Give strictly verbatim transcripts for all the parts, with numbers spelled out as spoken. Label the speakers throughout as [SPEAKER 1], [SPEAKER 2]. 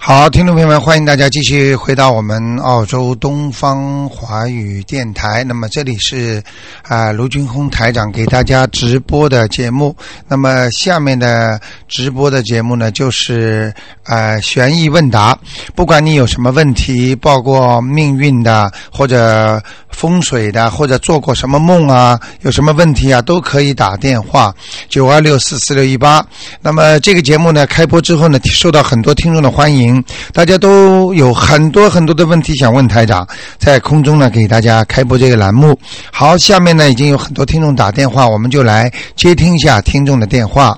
[SPEAKER 1] 好，听众朋友们，欢迎大家继续回到我们澳洲东方华语电台。那么这里是啊、呃、卢军红台长给大家直播的节目。那么下面的直播的节目呢，就是呃悬疑问答。不管你有什么问题，包括命运的，或者风水的，或者做过什么梦啊，有什么问题啊，都可以打电话九二六四四六一八。那么这个节目呢，开播之后呢，受到很多听众的欢迎。大家都有很多很多的问题想问台长，在空中呢给大家开播这个栏目。好，下面呢已经有很多听众打电话，我们就来接听一下听众的电话。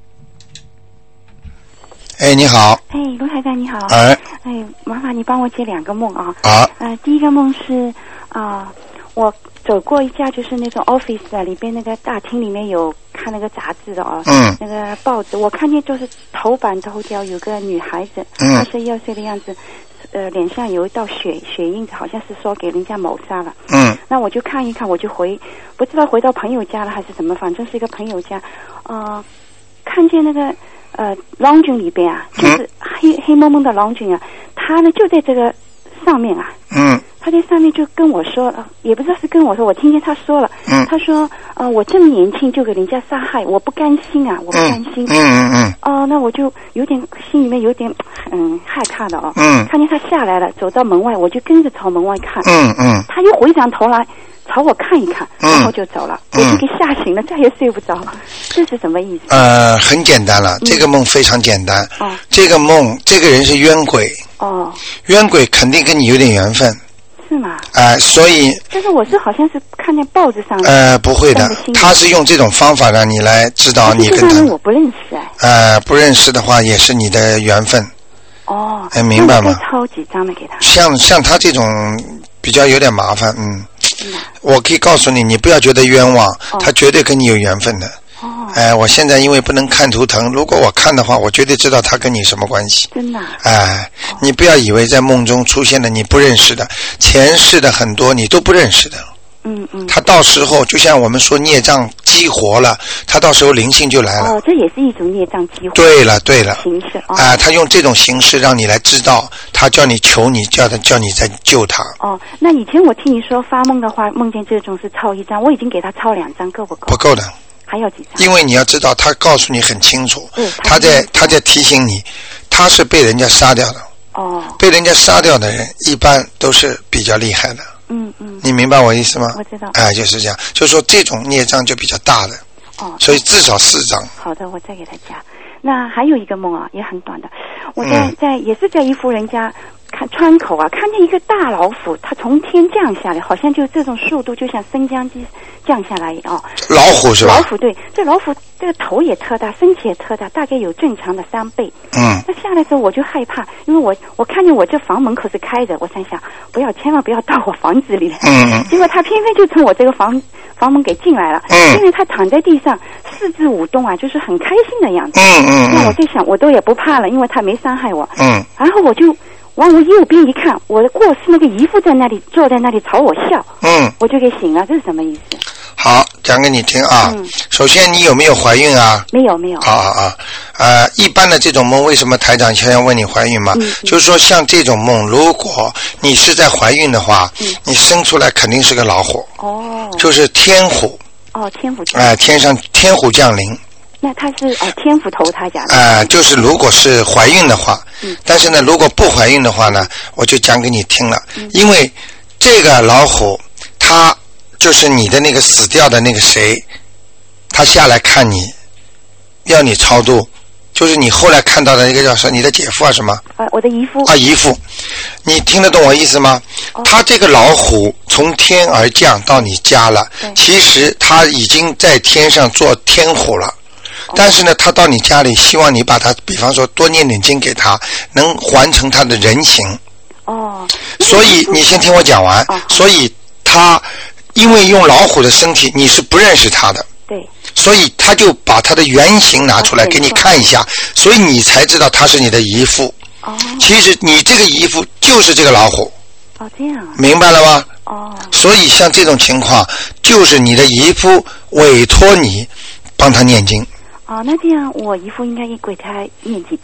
[SPEAKER 1] 哎，你好。
[SPEAKER 2] 哎，卢台长你好。
[SPEAKER 1] 哎。
[SPEAKER 2] 哎，麻烦你帮我解两个梦啊。
[SPEAKER 1] 啊。
[SPEAKER 2] 呃，第一个梦是啊、呃，我走过一家就是那种 office 啊，里边那个大厅里面有看那个杂志的哦，
[SPEAKER 1] 嗯，
[SPEAKER 2] 那个报纸，我看见就是头版头条有个女孩子，
[SPEAKER 1] 嗯，
[SPEAKER 2] 二十一二岁的样子，呃，脸上有一道血血印子，好像是说给人家谋杀了，
[SPEAKER 1] 嗯，
[SPEAKER 2] 那我就看一看，我就回，不知道回到朋友家了还是怎么，反正是一个朋友家，呃，看见那个呃 lounge 里边啊，就是黑、嗯、黑蒙蒙的 lounge 啊，他呢就在这个上面啊，
[SPEAKER 1] 嗯。
[SPEAKER 2] 他在上面就跟我说，也不知道是跟我说，我听见他说了，
[SPEAKER 1] 嗯，
[SPEAKER 2] 他说，呃，我这么年轻就给人家杀害，我不甘心啊，我不甘心，
[SPEAKER 1] 嗯嗯嗯，
[SPEAKER 2] 哦、呃，那我就有点心里面有点嗯害怕的哦，
[SPEAKER 1] 嗯，
[SPEAKER 2] 看见他下来了，走到门外，我就跟着朝门外看，
[SPEAKER 1] 嗯嗯，
[SPEAKER 2] 他又回转头来朝我看一看，
[SPEAKER 1] 嗯、
[SPEAKER 2] 然后就走了，我就给吓醒了，再也睡不着，这是什么意思？
[SPEAKER 1] 呃，很简单了，这个梦非常简单，
[SPEAKER 2] 哦、嗯，
[SPEAKER 1] 这个梦，这个人是冤鬼，
[SPEAKER 2] 哦，
[SPEAKER 1] 冤鬼肯定跟你有点缘分。
[SPEAKER 2] 是吗？
[SPEAKER 1] 哎、呃，所以。
[SPEAKER 2] 但是我是好像是看见报纸上。
[SPEAKER 1] 呃，不会的，他是用这种方法让你来知道你跟他。
[SPEAKER 2] 这个人我不认识哎。
[SPEAKER 1] 呃，不认识的话也是你的缘分。
[SPEAKER 2] 哦。
[SPEAKER 1] 哎，明白吗？
[SPEAKER 2] 抄几张的给他。
[SPEAKER 1] 像像他这种比较有点麻烦，嗯。嗯。我可以告诉你，你不要觉得冤枉，哦、他绝对跟你有缘分的。哦，哎、呃，我现在因为不能看图腾，如果我看的话，我绝对知道他跟你什么关系。
[SPEAKER 2] 真的、啊？
[SPEAKER 1] 哎、呃哦，你不要以为在梦中出现的你不认识的，前世的很多你都不认识的。
[SPEAKER 2] 嗯嗯。
[SPEAKER 1] 他到时候就像我们说孽障激活了，他到时候灵性就来了。
[SPEAKER 2] 哦，这也是一种孽障激活。
[SPEAKER 1] 对了对了。
[SPEAKER 2] 形式啊、哦
[SPEAKER 1] 呃，他用这种形式让你来知道，他叫你求你，叫他叫你再救他。
[SPEAKER 2] 哦，那以前我听你说发梦的话，梦见这种是抄一张，我已经给他抄两张，够不够？
[SPEAKER 1] 不够的。
[SPEAKER 2] 还有几张？
[SPEAKER 1] 因为你要知道，他告诉你很清楚，
[SPEAKER 2] 嗯、
[SPEAKER 1] 他在他在提醒你，他是被人家杀掉的。
[SPEAKER 2] 哦。
[SPEAKER 1] 被人家杀掉的人，一般都是比较厉害的。
[SPEAKER 2] 嗯嗯。
[SPEAKER 1] 你明白我意思吗？
[SPEAKER 2] 我知道。
[SPEAKER 1] 哎，就是这样，就是说这种孽障就比较大的。
[SPEAKER 2] 哦。
[SPEAKER 1] 所以至少四张。
[SPEAKER 2] 好的，我再给他加。那还有一个梦啊，也很短的，我在、
[SPEAKER 1] 嗯、
[SPEAKER 2] 在也是在一户人家。看窗口啊，看见一个大老虎，它从天降下来，好像就这种速度，就像升降机降下来哦。
[SPEAKER 1] 老虎是吧？
[SPEAKER 2] 老虎对，这老虎这个头也特大，身体也特大，大概有正常的三倍。
[SPEAKER 1] 嗯。
[SPEAKER 2] 那下来的时候我就害怕，因为我我看见我这房门口是开着，我想想不要，千万不要到我房子里来。
[SPEAKER 1] 嗯。
[SPEAKER 2] 结果他偏偏就从我这个房房门给进来了。
[SPEAKER 1] 嗯。
[SPEAKER 2] 因为他躺在地上四肢舞动啊，就是很开心的样子。
[SPEAKER 1] 嗯嗯。
[SPEAKER 2] 那我在想，我都也不怕了，因为他没伤害我。
[SPEAKER 1] 嗯。
[SPEAKER 2] 然后我就。往我右边一看，我的过世那个姨父在那里坐在那里朝我笑，
[SPEAKER 1] 嗯，
[SPEAKER 2] 我就给醒了，这是什么意思？
[SPEAKER 1] 好，讲给你听啊。嗯、首先，你有没有怀孕啊？
[SPEAKER 2] 没有，没有。
[SPEAKER 1] 啊啊啊！呃，一般的这种梦，为什么台长先要问你怀孕嘛？嗯、就是说，像这种梦，如果你是在怀孕的话，嗯、你生出来肯定是个老虎。
[SPEAKER 2] 哦。就是
[SPEAKER 1] 天虎。
[SPEAKER 2] 哦，天虎。
[SPEAKER 1] 哎、呃，天上天虎降临。
[SPEAKER 2] 那他是哦天府投他家的。
[SPEAKER 1] 呃，就是如果是怀孕的话，嗯，但是呢，如果不怀孕的话呢，我就讲给你听了，嗯、因为这个老虎，他就是你的那个死掉的那个谁，他下来看你，要你超度，就是你后来看到的那个叫什么，你的姐夫啊什么？
[SPEAKER 2] 啊，我的姨夫。
[SPEAKER 1] 啊，姨夫，你听得懂我意思吗？哦、他这个老虎从天而降到你家了，其实他已经在天上做天虎了。但是呢，他到你家里，希望你把他，比方说多念点经给他，能还成他的人情。
[SPEAKER 2] 哦。
[SPEAKER 1] 所以你先听我讲完。哦。所以他因为用老虎的身体，你是不认识他的。
[SPEAKER 2] 对。
[SPEAKER 1] 所以他就把他的原型拿出来给你看一下，所以你才知道他是你的姨父。
[SPEAKER 2] 哦。
[SPEAKER 1] 其实你这个姨父就是这个老虎。
[SPEAKER 2] 哦，这样。
[SPEAKER 1] 明白了吗？
[SPEAKER 2] 哦。
[SPEAKER 1] 所以像这种情况，就是你的姨父委托你帮他念经。
[SPEAKER 2] 哦，那这样我姨父应该给他念几张？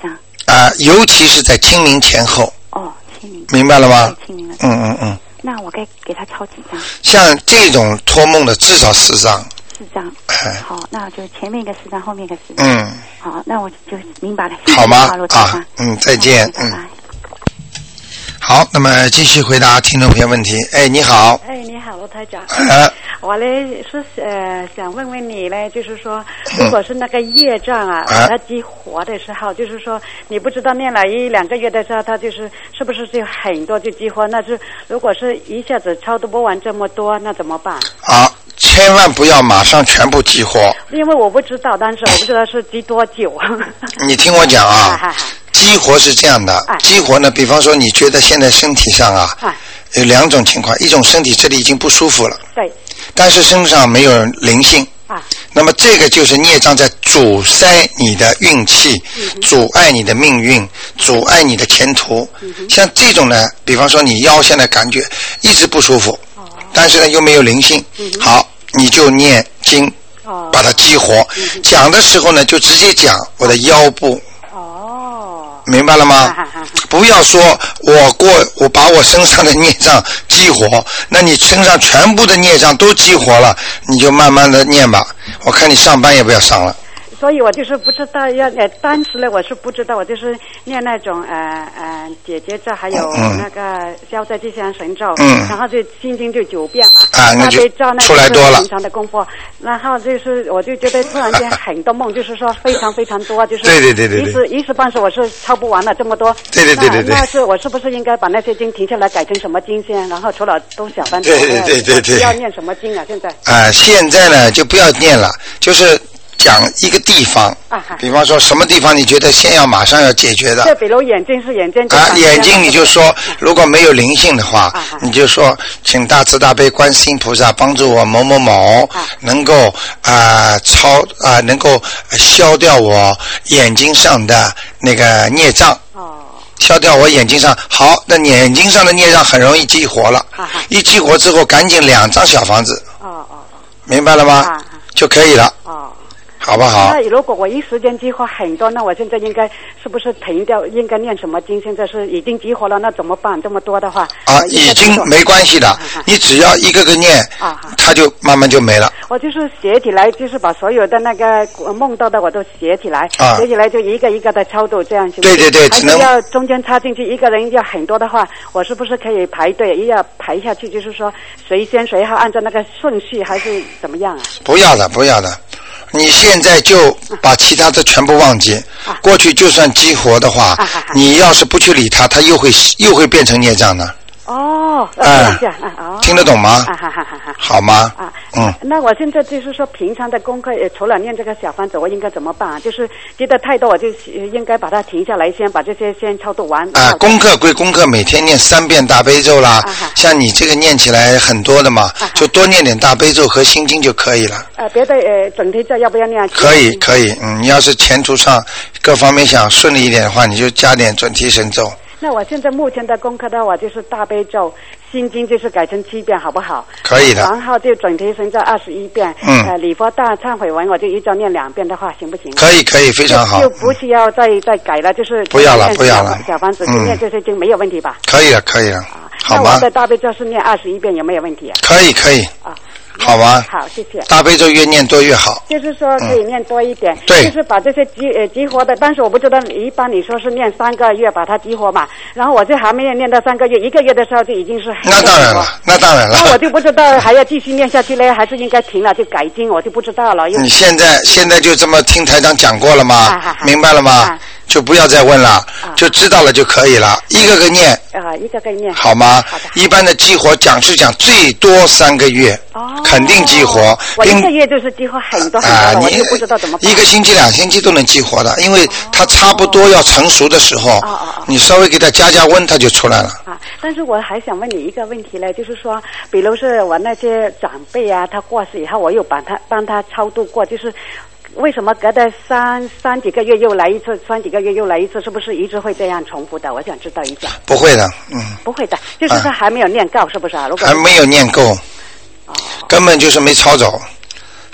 [SPEAKER 1] 啊、呃，尤其是在清明前后。
[SPEAKER 2] 哦，清明。
[SPEAKER 1] 明白了吗？
[SPEAKER 2] 清明了。
[SPEAKER 1] 嗯嗯嗯。
[SPEAKER 2] 那我该给他抄几张？
[SPEAKER 1] 像这种托梦的至少四张。
[SPEAKER 2] 四张。
[SPEAKER 1] 哎。
[SPEAKER 2] 好，那就前面一个四张，后面一个四张。
[SPEAKER 1] 嗯。
[SPEAKER 2] 好，那我就明白了。
[SPEAKER 1] 好吗？
[SPEAKER 2] 谢谢
[SPEAKER 1] 啊，嗯，再见，
[SPEAKER 2] 嗯。
[SPEAKER 1] 好，那么继续回答听众朋友问题。哎，你好。
[SPEAKER 3] 哎，你好，罗台长。
[SPEAKER 1] 呃、
[SPEAKER 3] 我呢是呃想问问你呢，就是说，如果是那个业障啊，
[SPEAKER 1] 嗯、
[SPEAKER 3] 把它激活的时候，就是说你不知道念了一两个月的时候，它就是是不是就很多就激活？那是如果是一下子超度不完这么多，那怎么办？
[SPEAKER 1] 好，千万不要马上全部激活。
[SPEAKER 3] 因为我不知道，但是我不知道是激多久。
[SPEAKER 1] 你听我讲啊。激活是这样的，激活呢，比方说你觉得现在身体上啊，有两种情况，一种身体这里已经不舒服了，
[SPEAKER 3] 对，
[SPEAKER 1] 但是身上没有灵性，
[SPEAKER 3] 啊，
[SPEAKER 1] 那么这个就是孽障在阻塞你的运气，嗯、阻碍你的命运，阻碍你的前途。嗯、像这种呢，比方说你腰现在感觉一直不舒服，哦、但是呢又没有灵性，嗯、好，你就念经，哦、把它激活。嗯、讲的时候呢，就直接讲我的腰部。明白了吗？不要说我过我把我身上的孽障激活，那你身上全部的孽障都激活了，你就慢慢的念吧。我看你上班也不要上了。
[SPEAKER 3] 所以我就是不知道要呃，当时呢我是不知道，我就是念那种呃呃姐姐咒，还有那个消灾吉祥神咒，嗯，然后就心经就九遍嘛，
[SPEAKER 1] 啊，那就
[SPEAKER 3] 出来多了。平常的功夫，然后就是我就觉得突然间很多梦，就是说非常非常多，就是
[SPEAKER 1] 对对对对对，
[SPEAKER 3] 一时一时半时我是抄不完了这么多，
[SPEAKER 1] 对对对对对，
[SPEAKER 3] 那是我是不是应该把那些经停下来改成什么经先？然后除了都小班，
[SPEAKER 1] 对对对对对，
[SPEAKER 3] 要念什么经啊？现在
[SPEAKER 1] 啊，现在呢就不要念了，就是讲一个地方，啊、比方说什么地方你觉得先要马上要解决的？
[SPEAKER 3] 就比如眼睛是眼睛
[SPEAKER 1] 啊，眼睛你就说，如果没有灵性的话，啊、你就说，请大慈大悲观世音菩萨帮助我某某某，啊、能够啊、呃、超啊、呃、能够消掉我眼睛上的那个孽障。哦。消掉我眼睛上好，那眼睛上的孽障很容易激活了，啊、一激活之后赶紧两张小房子。哦哦。明白了吗？啊、就可以了。哦。好不好？
[SPEAKER 3] 那如果我一时间激活很多，那我现在应该是不是停掉？应该念什么经？现在是已经激活了，那怎么办？这么多的话
[SPEAKER 1] 啊，已经没关系的，啊、你只要一个个念，啊，它就慢慢就没了。
[SPEAKER 3] 我就是写起来，就是把所有的那个梦到的我都写起来，啊、写起来就一个一个的超度，这样行不行？
[SPEAKER 1] 对对对，只能
[SPEAKER 3] 要中间插进去，一个人要很多的话，我是不是可以排队要排下去？就是说谁先谁后，按照那个顺序，还是怎么样啊？
[SPEAKER 1] 不要的，不要的。你现在就把其他的全部忘记，啊、过去就算激活的话，啊、你要是不去理它，它又会又会变成孽障的。
[SPEAKER 3] 哦，
[SPEAKER 1] 哎、
[SPEAKER 3] 嗯哦，
[SPEAKER 1] 听得懂吗？
[SPEAKER 3] 啊哈哈哈哈，
[SPEAKER 1] 好吗？
[SPEAKER 3] 啊，嗯，那我现在就是说，平常的功课，除了念这个小方子，我应该怎么办啊？就是觉得太多，我就应该把它停下来，先把这些先超度完。
[SPEAKER 1] 啊，功课归功课，每天念三遍大悲咒啦。啊、像你这个念起来很多的嘛，啊、就多念点大悲咒和心经就可以了。
[SPEAKER 3] 呃，别的呃准提咒要不要念？
[SPEAKER 1] 可以可以，嗯，你要是前途上各方面想顺利一点的话，你就加点准提神咒。
[SPEAKER 3] 那我现在目前的功课的话，就是大悲咒、心经就是改成七遍，好不好？
[SPEAKER 1] 可以的。
[SPEAKER 3] 然后就准提神咒二十一遍，嗯，呃，礼佛大忏悔文我就一周念两遍的话，行不行？
[SPEAKER 1] 可以可以，非常好。
[SPEAKER 3] 就不需要再再改了，就是
[SPEAKER 1] 不要了不要了。
[SPEAKER 3] 小房子就念这些经没有问题吧？
[SPEAKER 1] 可以了可以了，好吗？
[SPEAKER 3] 那我的大悲咒是念二十一遍，有没有问题啊？
[SPEAKER 1] 可以可以。啊。好吧，
[SPEAKER 3] 好，谢谢。
[SPEAKER 1] 大悲咒越念多越好。
[SPEAKER 3] 就是说可以念多一点，嗯、
[SPEAKER 1] 对，
[SPEAKER 3] 就是把这些激呃激活的，但是我不知道，一般你说是念三个月把它激活嘛，然后我就还没有念到三个月，一个月的时候就已经是很
[SPEAKER 1] 那当然了，那当然了。
[SPEAKER 3] 那我就不知道还要继续念下去呢，还是应该停了就改经，我就不知道了。
[SPEAKER 1] 你现在现在就这么听台长讲过了吗？啊、哈哈明白了吗？啊就不要再问了，啊、就知道了就可以了，一个个念。
[SPEAKER 3] 啊，一个个念。
[SPEAKER 1] 好吗？
[SPEAKER 3] 好的。
[SPEAKER 1] 一般的激活讲是讲最多三个月，哦，肯定激活。
[SPEAKER 3] 我一个月就是激活很多很多了，啊、我就不知道怎么办。
[SPEAKER 1] 一个星期、两星期都能激活的，因为它差不多要成熟的时候，哦哦哦、你稍微给它加加温，它就出来了。
[SPEAKER 3] 啊，但是我还想问你一个问题呢，就是说，比如是我那些长辈啊，他过世以后，我有帮他帮他超度过，就是。为什么隔的三三几个月又来一次，三几个月又来一次？是不是一直会这样重复的？我想知道一下。
[SPEAKER 1] 不会的，嗯。
[SPEAKER 3] 不会的，就是他还没有念够，啊、是不是啊？如果
[SPEAKER 1] 还没有念够，哦，根本就是没抄走，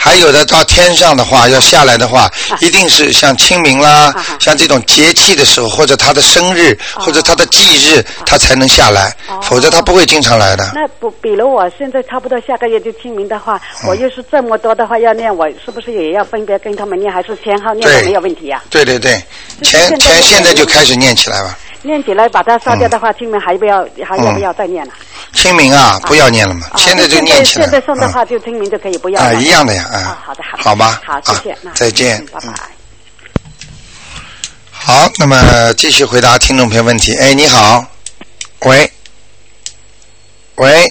[SPEAKER 1] 还有的到天上的话，要下来的话，一定是像清明啦，像这种节气的时候，或者他的生日，或者他的忌日，他才能下来，否则他不会经常来的。
[SPEAKER 3] 那不，比如我现在差不多下个月就清明的话，我又是这么多的话要念，我是不是也要分别跟他们念，还是前后念都没有问题啊？
[SPEAKER 1] 对对对，前前现在就开始念起来吧。
[SPEAKER 3] 念起来把它烧掉的话，清明还不要还要不要再念了？
[SPEAKER 1] 清明啊，不要念了嘛，现在就念起来。
[SPEAKER 3] 现在送的话就清明就可以不要了。
[SPEAKER 1] 啊，一样的呀，啊。
[SPEAKER 3] 好的好的。
[SPEAKER 1] 好吧。
[SPEAKER 3] 好，谢谢。
[SPEAKER 1] 再见。
[SPEAKER 3] 拜拜。
[SPEAKER 1] 好，那么继续回答听众朋友问题。哎，你好，喂，喂，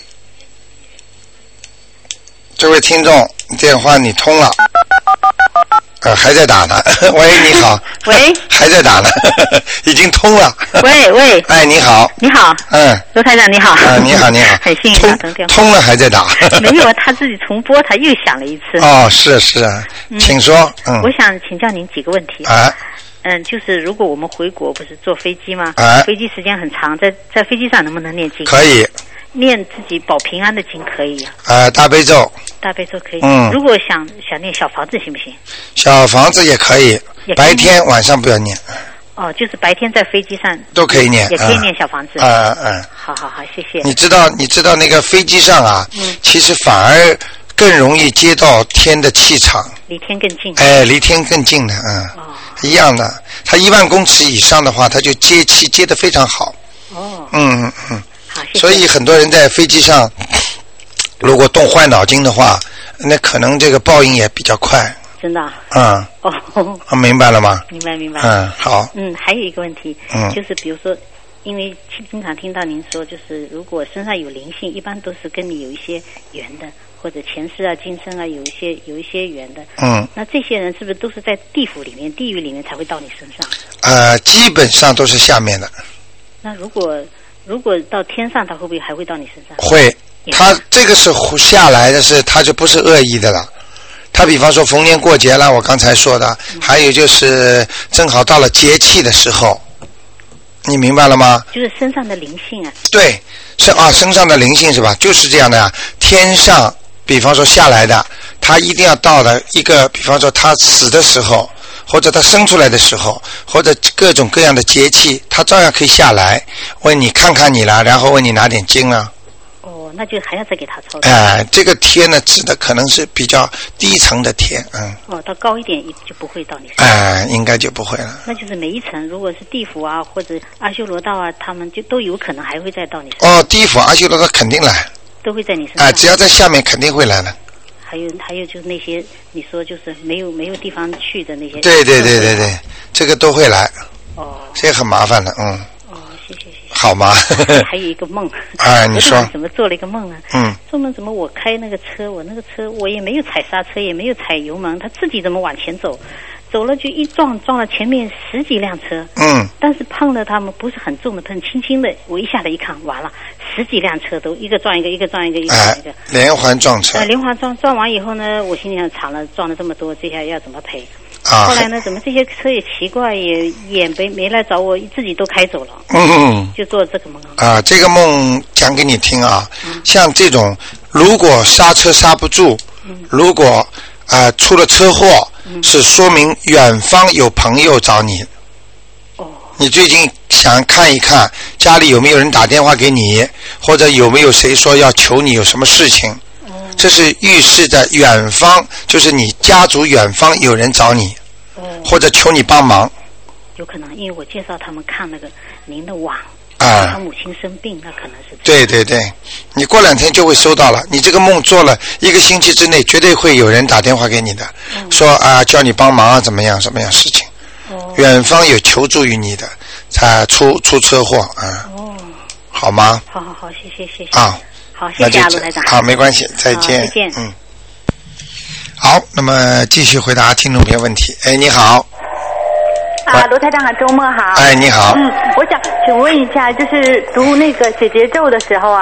[SPEAKER 1] 这位听众，电话你通了。呃，还在打呢。喂，你好。
[SPEAKER 4] 喂。
[SPEAKER 1] 还在打呢，已经通了。
[SPEAKER 4] 喂喂。
[SPEAKER 1] 哎，你好。
[SPEAKER 4] 你好。
[SPEAKER 1] 嗯。
[SPEAKER 4] 罗台长，你好。
[SPEAKER 1] 啊，你好，你好。
[SPEAKER 4] 很幸运打通电话。
[SPEAKER 1] 通了还在打。
[SPEAKER 4] 没有啊，他自己重播，他又响了一次。
[SPEAKER 1] 哦，是是啊，嗯、请说。嗯。
[SPEAKER 4] 我想请教您几个问题。
[SPEAKER 1] 啊。
[SPEAKER 4] 嗯，就是如果我们回国不是坐飞机吗？
[SPEAKER 1] 啊。
[SPEAKER 4] 飞机时间很长，在在飞机上能不能念经？
[SPEAKER 1] 可以。
[SPEAKER 4] 念自己保平安的经可以啊。
[SPEAKER 1] 呃，大悲咒。
[SPEAKER 4] 大悲咒可以。
[SPEAKER 1] 嗯。
[SPEAKER 4] 如果想想念小房子行不行？
[SPEAKER 1] 小房子也可以，
[SPEAKER 4] 也可以
[SPEAKER 1] 白天晚上不要念。
[SPEAKER 4] 哦，就是白天在飞机上
[SPEAKER 1] 都可以念，
[SPEAKER 4] 也可以念小房子。
[SPEAKER 1] 嗯嗯。
[SPEAKER 4] 好好好，谢谢。
[SPEAKER 1] 你知道你知道那个飞机上啊，
[SPEAKER 4] 嗯，
[SPEAKER 1] 其实反而更容易接到天的气场。
[SPEAKER 4] 离天更近。
[SPEAKER 1] 哎，离天更近的，嗯。
[SPEAKER 4] 哦。
[SPEAKER 1] 一样的，它一万公尺以上的话，它就接气接得非常好。
[SPEAKER 4] 哦。
[SPEAKER 1] 嗯嗯嗯。
[SPEAKER 4] 好，谢谢。
[SPEAKER 1] 所以很多人在飞机上，如果动坏脑筋的话，那可能这个报应也比较快。
[SPEAKER 4] 真的啊？
[SPEAKER 1] 嗯。
[SPEAKER 4] 哦。
[SPEAKER 1] 明白了吗？
[SPEAKER 4] 明白明白。
[SPEAKER 1] 嗯，好。
[SPEAKER 4] 嗯，还有一个问题，
[SPEAKER 1] 嗯，
[SPEAKER 4] 就是比如说，因为经常听到您说，就是如果身上有灵性，一般都是跟你有一些缘的，或者前世啊、今生啊，有一些有一些缘的。
[SPEAKER 1] 嗯。
[SPEAKER 4] 那这些人是不是都是在地府里面、地狱里面才会到你身上？
[SPEAKER 1] 呃，基本上都是下面的。
[SPEAKER 4] 那如果如果到天上，他会不会还会到你身上？
[SPEAKER 1] 会，他这个是下来的是，他就不是恶意的了。他比方说逢年过节啦，我刚才说的，嗯、还有就是正好到了节气的时候，你明白了吗？
[SPEAKER 4] 就是身上的灵性啊。对，
[SPEAKER 1] 是啊，身上的灵性是吧？就是这样的呀。天上，比方说下来的，他一定要到的一个，比方说他死的时候，或者他生出来的时候，或者各种各样的节气，他照样可以下来，问你看看你了，然后问你拿点经啊。
[SPEAKER 4] 哦，那就还要再给他操作。
[SPEAKER 1] 哎、呃，这个天呢，指的可能是比较低层的天，嗯。
[SPEAKER 4] 哦，到高一点就不会到你身
[SPEAKER 1] 上。哎、呃，应该就不会了。
[SPEAKER 4] 那就是每一层，如果是地府啊，或者阿修罗道啊，他们就都有可能还会再到你身上。
[SPEAKER 1] 哦，地府、阿修罗道肯定来。
[SPEAKER 4] 都会在你身上。
[SPEAKER 1] 哎、呃，只要在下面肯定会来的。
[SPEAKER 4] 还有还有就是那些你说就是没有没有地方去的那些。
[SPEAKER 1] 对对对对对，这个都会来。
[SPEAKER 4] 哦。
[SPEAKER 1] 这个很麻烦的，嗯。
[SPEAKER 4] 哦，谢谢谢谢。
[SPEAKER 1] 好吗？
[SPEAKER 4] 还有一个梦。
[SPEAKER 1] 啊，你说。
[SPEAKER 4] 怎么做了一个梦啊？
[SPEAKER 1] 嗯。
[SPEAKER 4] 做梦怎么我开那个车，我那个车我也没有踩刹车，也没有踩油门，它自己怎么往前走？走了就一撞撞了前面十几辆车。
[SPEAKER 1] 嗯。
[SPEAKER 4] 但是碰了他们不是很重的碰，轻轻的，我一下子一看，完了，十几辆车都一个撞一个，一个撞一个，一个撞一个。
[SPEAKER 1] 哎，连环撞车。
[SPEAKER 4] 呃，连环撞撞完以后呢，我心里想惨了，撞了这么多，这下要怎么赔？
[SPEAKER 1] 啊。
[SPEAKER 4] 后来呢，怎么这些车也奇怪，也也没没来找我，自己都开走了。
[SPEAKER 1] 嗯。
[SPEAKER 4] 就做这个梦。
[SPEAKER 1] 啊，这个梦讲给你听啊，嗯、像这种如果刹车刹不住，嗯、如果啊、呃、出了车祸。嗯、是说明远方有朋友找你。
[SPEAKER 4] 哦。
[SPEAKER 1] 你最近想看一看家里有没有人打电话给你，或者有没有谁说要求你有什么事情。哦。这是预示着远方，就是你家族远方有人找你。哦。或者求你帮忙。
[SPEAKER 4] 有可能，因为我介绍他们看那个您的网。
[SPEAKER 1] 啊。
[SPEAKER 4] 他母亲生病，那可能是。
[SPEAKER 1] 对对对，你过两天就会收到了。你这个梦做了一个星期之内，绝对会有人打电话给你的，嗯、说啊叫你帮忙啊，怎么样什么样事情。哦。远方有求助于你的，才出出车祸啊。哦。好吗？
[SPEAKER 4] 好好好，谢谢谢谢。
[SPEAKER 1] 啊。
[SPEAKER 4] 好，谢谢啊，卢台长。
[SPEAKER 1] 好，没关系，再见。
[SPEAKER 4] 再见。
[SPEAKER 1] 嗯。好，那么继续回答听众朋友问题。哎，你好。
[SPEAKER 5] 啊，罗台长，周末好。
[SPEAKER 1] 哎，你好。
[SPEAKER 5] 嗯，我想请问一下，就是读那个解结咒的时候啊，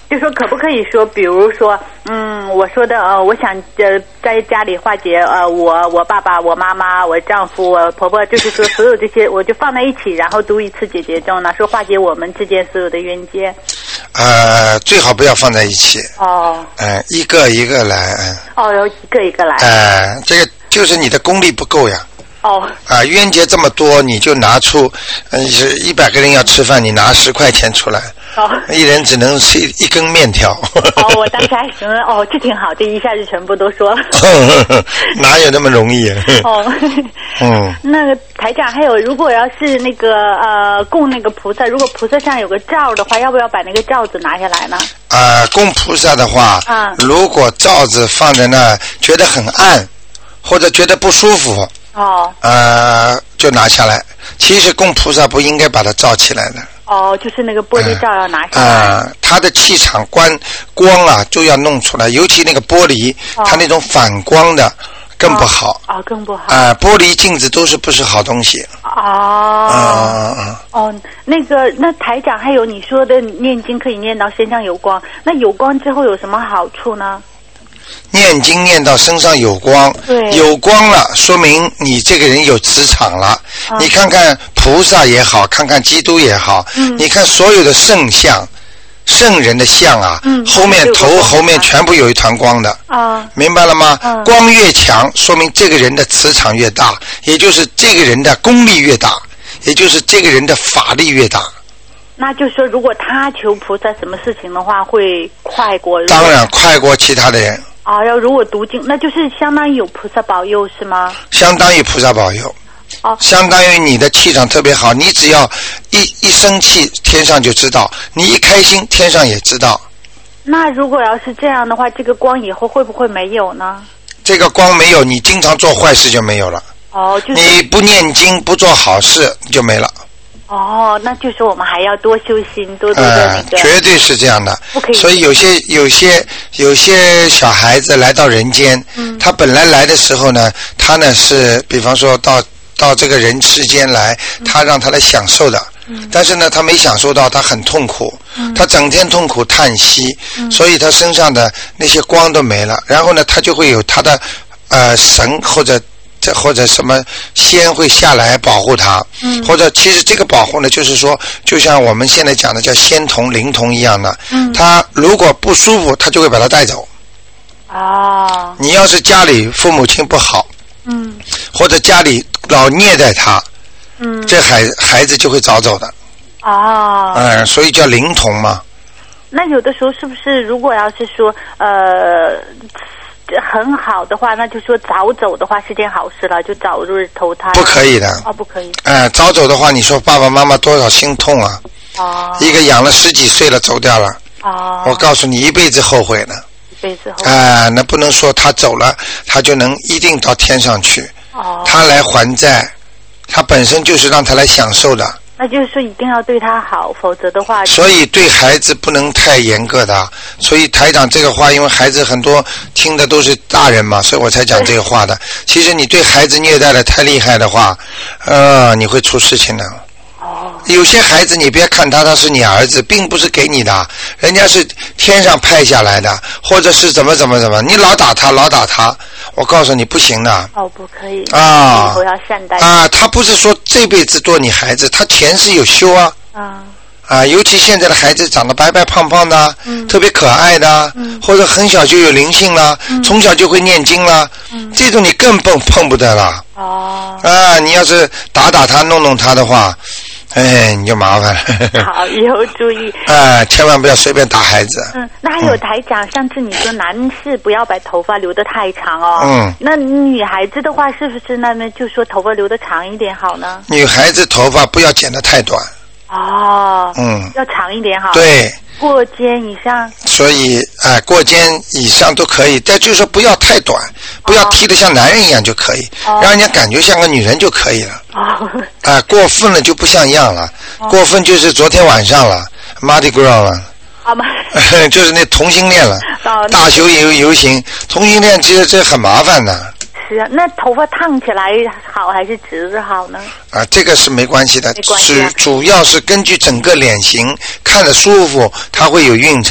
[SPEAKER 5] 就说可不可以说，比如说，嗯，我说的呃，我想呃在家里化解呃我我爸爸、我妈妈、我丈夫、我婆婆，就是说所有这些我就放在一起，然后读一次解结咒呢，说化解我们之间所有的冤结。
[SPEAKER 1] 呃，最好不要放在一起。
[SPEAKER 5] 哦。
[SPEAKER 1] 嗯、呃，一个一个来。嗯。
[SPEAKER 5] 哦，要一个一个来。
[SPEAKER 1] 哎、呃，这个就是你的功力不够呀。
[SPEAKER 5] 哦。
[SPEAKER 1] 啊，冤结这么多，你就拿出，嗯，是一百个人要吃饭，你拿十块钱出来。
[SPEAKER 5] 哦，一
[SPEAKER 1] 人只能吃一根面条。
[SPEAKER 5] 哦，我当时还想哦，这挺好，这一下就全部都说了。
[SPEAKER 1] 哪有那么容易？
[SPEAKER 5] 哦，
[SPEAKER 1] 嗯，
[SPEAKER 5] 那个台长，还有如果要是那个呃供那个菩萨，如果菩萨上有个罩的话，要不要把那个罩子拿下来呢？
[SPEAKER 1] 啊、呃，供菩萨的话，
[SPEAKER 5] 啊，
[SPEAKER 1] 如果罩子放在那觉得很暗，或者觉得不舒服，
[SPEAKER 5] 哦，
[SPEAKER 1] 呃，就拿下来。其实供菩萨不应该把它罩起来的。
[SPEAKER 5] 哦，就是那个玻璃罩要拿下来。
[SPEAKER 1] 啊、呃，它的气场光光啊就要弄出来，尤其那个玻璃，哦、它那种反光的更不好。
[SPEAKER 5] 哦，哦更不好。
[SPEAKER 1] 啊、呃，玻璃镜子都是不是好东西。
[SPEAKER 5] 哦。
[SPEAKER 1] 嗯、
[SPEAKER 5] 哦，那个那台长，还有你说的念经可以念到身上有光，那有光之后有什么好处呢？
[SPEAKER 1] 念经念到身上有光，
[SPEAKER 5] 对，
[SPEAKER 1] 有光了，说明你这个人有磁场了。嗯、你看看菩萨也好，看看基督也好，嗯、你看所有的圣像、圣人的像啊，嗯、后面头后面全部有一团光的。啊，明白了吗？嗯、光越强，说明这个人的磁场越大，也就是这个人的功力越大，也就是这个人的法力越大。
[SPEAKER 5] 那就是说，如果他求菩萨什么事情的话，会快过。
[SPEAKER 1] 当然快过其他的人。
[SPEAKER 5] 啊，要如果读经，那就是相当于有菩萨保佑是吗？
[SPEAKER 1] 相当于菩萨保佑。
[SPEAKER 5] 哦。
[SPEAKER 1] 相当于你的气场特别好，你只要一一生气，天上就知道；你一开心，天上也知道。
[SPEAKER 5] 那如果要是这样的话，这个光以后会不会没有呢？
[SPEAKER 1] 这个光没有，你经常做坏事就没有了。
[SPEAKER 5] 哦，就是。
[SPEAKER 1] 你不念经，不做好事就没了。
[SPEAKER 5] 哦，那就是我们还要多修心，多多的那个、
[SPEAKER 1] 呃。绝对是这样的。
[SPEAKER 5] 不可以。
[SPEAKER 1] 所以有些有些有些小孩子来到人间，嗯，他本来来的时候呢，他呢是比方说到到这个人世间来，他让他来享受的，嗯，但是呢，他没享受到，他很痛苦，嗯，他整天痛苦叹息，嗯，所以他身上的那些光都没了，然后呢，他就会有他的呃神或者。或者什么仙会下来保护他，嗯，或者其实这个保护呢，就是说，就像我们现在讲的叫仙童、灵童一样的，嗯，他如果不舒服，他就会把他带走。
[SPEAKER 5] 哦。
[SPEAKER 1] 你要是家里父母亲不好，嗯，或者家里老虐待他，嗯，这孩孩子就会早走的。
[SPEAKER 5] 哦。
[SPEAKER 1] 嗯，所以叫灵童嘛。
[SPEAKER 5] 那有的时候是不是，如果要是说呃。很好的话，那就说早走的话是件好事了，就早日投胎。
[SPEAKER 1] 不可以的。
[SPEAKER 5] 哦，不可以。
[SPEAKER 1] 哎、呃，早走的话，你说爸爸妈妈多少心痛啊！哦。一个养了十几岁了走掉了。哦。我告诉你，一辈子后悔了。
[SPEAKER 5] 一辈子后悔。
[SPEAKER 1] 啊、呃，那不能说他走了，他就能一定到天上去。哦。他来还债，他本身就是让他来享受的。
[SPEAKER 5] 那就是说一定要对他好，否则的话。
[SPEAKER 1] 所以对孩子不能太严格的，所以台长这个话，因为孩子很多听的都是大人嘛，所以我才讲这个话的。其实你对孩子虐待的太厉害的话，呃，你会出事情的。哦。有些孩子你别看他他是你儿子，并不是给你的，人家是天上派下来的，或者是怎么怎么怎么，你老打他老打他。我告诉你不行的。
[SPEAKER 5] 哦，不可以。
[SPEAKER 1] 啊。
[SPEAKER 5] 以后要善待。
[SPEAKER 1] 啊，他不是说这辈子做你孩子，他前世有修啊。啊。啊，尤其现在的孩子长得白白胖胖的，嗯，特别可爱的，嗯，或者很小就有灵性了，嗯，从小就会念经了，嗯，这种你更碰碰不得了。哦。啊，你要是打打他弄弄他的话。哎，你就麻烦了。
[SPEAKER 5] 好，以后注意。
[SPEAKER 1] 啊，千万不要随便打孩子。
[SPEAKER 5] 嗯，那还有台长，嗯、上次你说男士不要把头发留得太长哦。
[SPEAKER 1] 嗯。
[SPEAKER 5] 那女孩子的话，是不是那么就说头发留得长一点好呢？
[SPEAKER 1] 女孩子头发不要剪得太短。
[SPEAKER 5] 哦。
[SPEAKER 1] 嗯。
[SPEAKER 5] 要长一点好。
[SPEAKER 1] 对。
[SPEAKER 5] 过肩以上。
[SPEAKER 1] 所以，哎、呃，过肩以上都可以，但就是说不要太短，不要剃得像男人一样就可以，哦、让人家感觉像个女人就可以了。哦。啊、呃，过分了就不像样了，哦、过分就是昨天晚上了 ，Mardi Gras 了。
[SPEAKER 5] 好吗？
[SPEAKER 1] 就是那同性恋了。哦。大游游游行，同性恋其实这很麻烦的。
[SPEAKER 5] 是啊，那头发烫起来好还是直着好呢？
[SPEAKER 1] 啊，这个是没关系的，
[SPEAKER 5] 没关系啊、
[SPEAKER 1] 主主要是根据整个脸型看着舒服，它会有运程。哦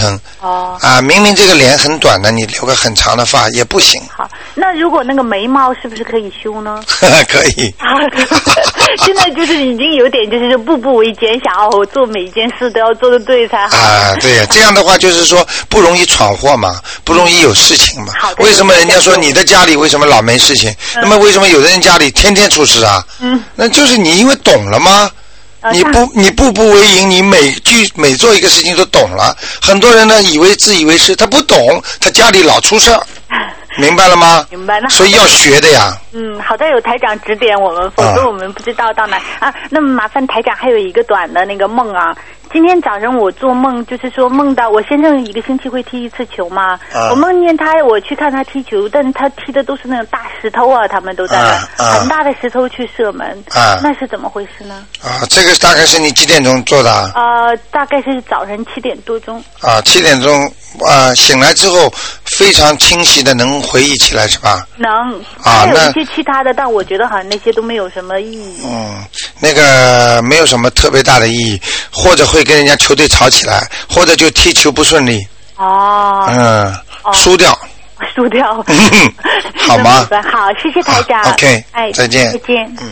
[SPEAKER 5] 哦。
[SPEAKER 1] 啊，明明这个脸很短的，你留个很长的发也不行。
[SPEAKER 5] 好，那如果那个眉毛是不是可以修呢？
[SPEAKER 1] 可以。
[SPEAKER 5] 啊，现在就是已经有点就是步步为艰，想要我做每一件事都要做得对才好。
[SPEAKER 1] 啊，对呀，这样的话就是说不容易闯祸嘛，不容易有事情嘛。
[SPEAKER 5] 好的。
[SPEAKER 1] 为什么人家说你的家里为什么老没事情？嗯、那么为什么有的人家里天天出事啊？嗯。那就是你因为懂了吗？你不你步步为营，你每句每做一个事情都懂了。很多人呢以为自以为是，他不懂，他家里老出事儿，明白了吗？
[SPEAKER 5] 明白了。
[SPEAKER 1] 所以要学的呀。
[SPEAKER 5] 嗯，好的，有台长指点我们，否则我们不知道到哪啊。那么麻烦台长还有一个短的那个梦啊。今天早上我做梦，就是说梦到我先生一个星期会踢一次球嘛，啊、我梦见他，我去看他踢球，但是他踢的都是那种大石头啊，他们都在那、啊啊、很大的石头去射门，啊、那是怎么回事呢？
[SPEAKER 1] 啊，这个大概是你几点钟做的？
[SPEAKER 5] 呃，大概是早晨七点多钟。
[SPEAKER 1] 啊，七点钟啊，醒来之后非常清晰的能回忆起来是吧？
[SPEAKER 5] 能。啊，还有一些其他的，但我觉得好像那些都没有什么意义。
[SPEAKER 1] 嗯，那个没有什么特别大的意义，或者会跟人家球队吵起来，或者就踢球不顺利。哦。嗯，哦、输掉。
[SPEAKER 5] 输掉。
[SPEAKER 1] 好吗？
[SPEAKER 5] 好，谢谢台长。
[SPEAKER 1] 啊、OK。
[SPEAKER 5] 哎，
[SPEAKER 1] 再见。
[SPEAKER 5] 再见。
[SPEAKER 1] 嗯。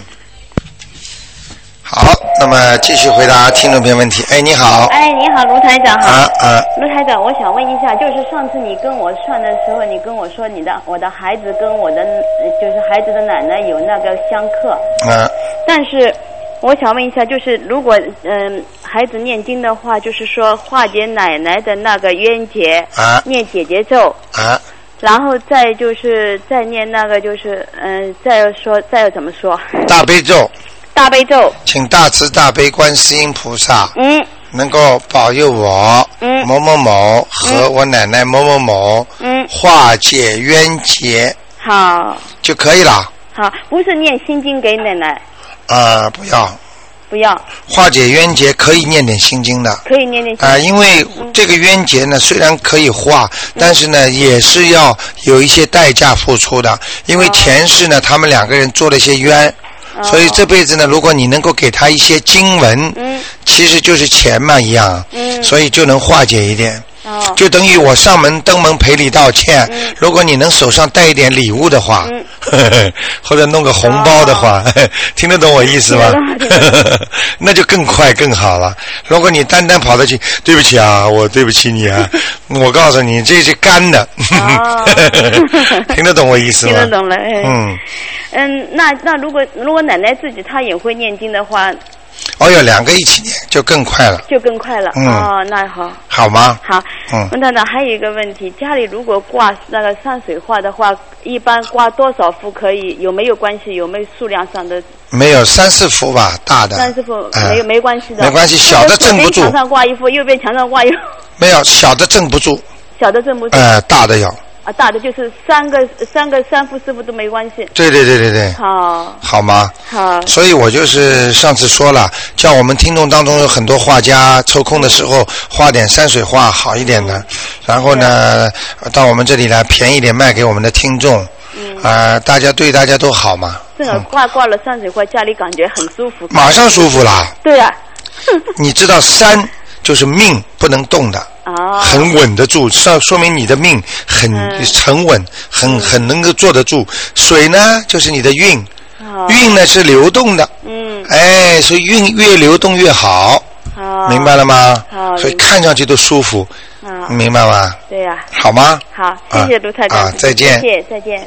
[SPEAKER 1] 好，那么继续回答听众朋友问题。哎，你好。
[SPEAKER 6] 哎，你好，卢台长好。
[SPEAKER 1] 啊啊。
[SPEAKER 6] 卢台长，我想问一下，就是上次你跟我算的时候，你跟我说你的我的孩子跟我的就是孩子的奶奶有那个相克。
[SPEAKER 1] 啊。
[SPEAKER 6] 但是我想问一下，就是如果嗯、呃、孩子念经的话，就是说化解奶奶的那个冤结，
[SPEAKER 1] 啊，
[SPEAKER 6] 念解结咒，
[SPEAKER 1] 啊，
[SPEAKER 6] 然后再就是再念那个就是嗯、呃、再说再要怎么说？
[SPEAKER 1] 大悲咒。
[SPEAKER 6] 大悲咒，
[SPEAKER 1] 请大慈大悲观世音菩萨，
[SPEAKER 6] 嗯，
[SPEAKER 1] 能够保佑我，
[SPEAKER 6] 嗯，
[SPEAKER 1] 某某某和我奶奶某某某，
[SPEAKER 6] 嗯，
[SPEAKER 1] 化解冤结，
[SPEAKER 6] 好，
[SPEAKER 1] 就可以了。
[SPEAKER 6] 好，不是念心经给奶奶。
[SPEAKER 1] 啊、呃，不要。
[SPEAKER 6] 不要。
[SPEAKER 1] 化解冤结可以念点心经的。
[SPEAKER 6] 可以念点心经。
[SPEAKER 1] 啊、呃，因为这个冤结呢，虽然可以化，嗯、但是呢，也是要有一些代价付出的，因为前世呢，他们两个人做了一些冤。所以这辈子呢，如果你能够给他一些经文，
[SPEAKER 6] 嗯，
[SPEAKER 1] 其实就是钱嘛一样，
[SPEAKER 6] 嗯，
[SPEAKER 1] 所以就能化解一点。
[SPEAKER 6] 哦，
[SPEAKER 1] 就等于我上门登门赔礼道歉，
[SPEAKER 6] 嗯，
[SPEAKER 1] 如果你能手上带一点礼物的话，
[SPEAKER 6] 嗯，
[SPEAKER 1] 呵呵或者弄个红包的话，哦，听得懂我意思吗？那就更快更好了。如果你单单跑得去，对不起啊，我对不起你啊，我告诉你这是干的，
[SPEAKER 6] 哦，
[SPEAKER 1] 听得懂我意思吗？
[SPEAKER 6] 听得懂了，哎，
[SPEAKER 1] 嗯
[SPEAKER 6] 嗯，那那如果如果奶奶自己她也会念经的话。
[SPEAKER 1] 哦哟，两个一起念就更快了，
[SPEAKER 6] 就更快了。
[SPEAKER 1] 嗯，
[SPEAKER 6] 哦，那好，
[SPEAKER 1] 好吗？
[SPEAKER 6] 好。
[SPEAKER 1] 嗯。
[SPEAKER 6] 问台长还有一个问题，家里如果挂那个山水画的话，一般挂多少幅可以？有没有关系？有没有数量上的？
[SPEAKER 1] 没有，三四幅吧，大的。
[SPEAKER 6] 三四幅，嗯，没有没关系的。
[SPEAKER 1] 没关系，小的镇不住。
[SPEAKER 6] 左边墙上挂一幅，右边墙上挂一幅。
[SPEAKER 1] 没有，小的镇不住。
[SPEAKER 6] 小的镇不住。
[SPEAKER 1] 呃，大的有。
[SPEAKER 6] 啊，大的就是三个三个三幅四幅都没关系。
[SPEAKER 1] 对对对对对。
[SPEAKER 6] 好。
[SPEAKER 1] 好吗？
[SPEAKER 6] 好。
[SPEAKER 1] 所以我就是上次说了，叫我们听众当中有很多画家抽空的时候画点山水画好一点的，嗯，然后呢到我们这里来便宜点卖给我们的听众。嗯。啊，呃，大家对大家都好嘛。
[SPEAKER 6] 这个挂挂了山水画，家里感觉很舒服。
[SPEAKER 1] 马上舒服啦。
[SPEAKER 6] 对啊。
[SPEAKER 1] 你知道山就是命不能动的。
[SPEAKER 6] 哦，
[SPEAKER 1] 很稳得住，说说明你的命很沉稳，嗯，很很能够坐得住。水呢，就是你的运，哦，运呢是流动的，
[SPEAKER 6] 嗯，
[SPEAKER 1] 哎，所以运越流动越好，
[SPEAKER 6] 哦，
[SPEAKER 1] 明白了吗？
[SPEAKER 6] 好，
[SPEAKER 1] 所以看上去都舒服，
[SPEAKER 6] 哦，
[SPEAKER 1] 明白吗？
[SPEAKER 6] 对呀，啊，
[SPEAKER 1] 好吗？
[SPEAKER 6] 好，谢谢卢台长，
[SPEAKER 1] 啊，再见，
[SPEAKER 6] 谢谢，再见。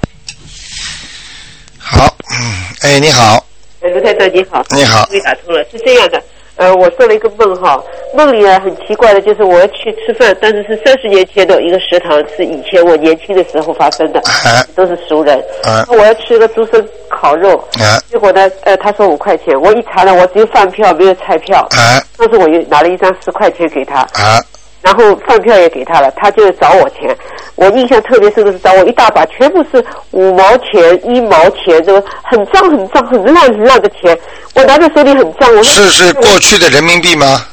[SPEAKER 1] 好，嗯，哎，你好，
[SPEAKER 7] 哎，卢台长你好，
[SPEAKER 1] 你好，
[SPEAKER 7] 终于打通了，是这样的。呃，我做了一个梦哈，梦里啊很奇怪的，就是我要去吃饭，但是是三十年前的一个食堂，是以前我年轻的时候发生的，
[SPEAKER 1] 啊，
[SPEAKER 7] 都是熟人。
[SPEAKER 1] 啊，
[SPEAKER 7] 我要吃个猪生烤肉，
[SPEAKER 1] 啊，
[SPEAKER 7] 结果呢，呃，他说五块钱，我一查呢，我只有饭票没有菜票，
[SPEAKER 1] 啊，
[SPEAKER 7] 当时我又拿了一张十块钱给他，
[SPEAKER 1] 啊。
[SPEAKER 7] 然后饭票也给他了，他就找我钱。我印象特别深的是找我一大把，全部是五毛钱、一毛钱，这个很脏、很脏、很烂、很烂的钱。我拿在手里很脏。我
[SPEAKER 1] 是是过去的人民币吗？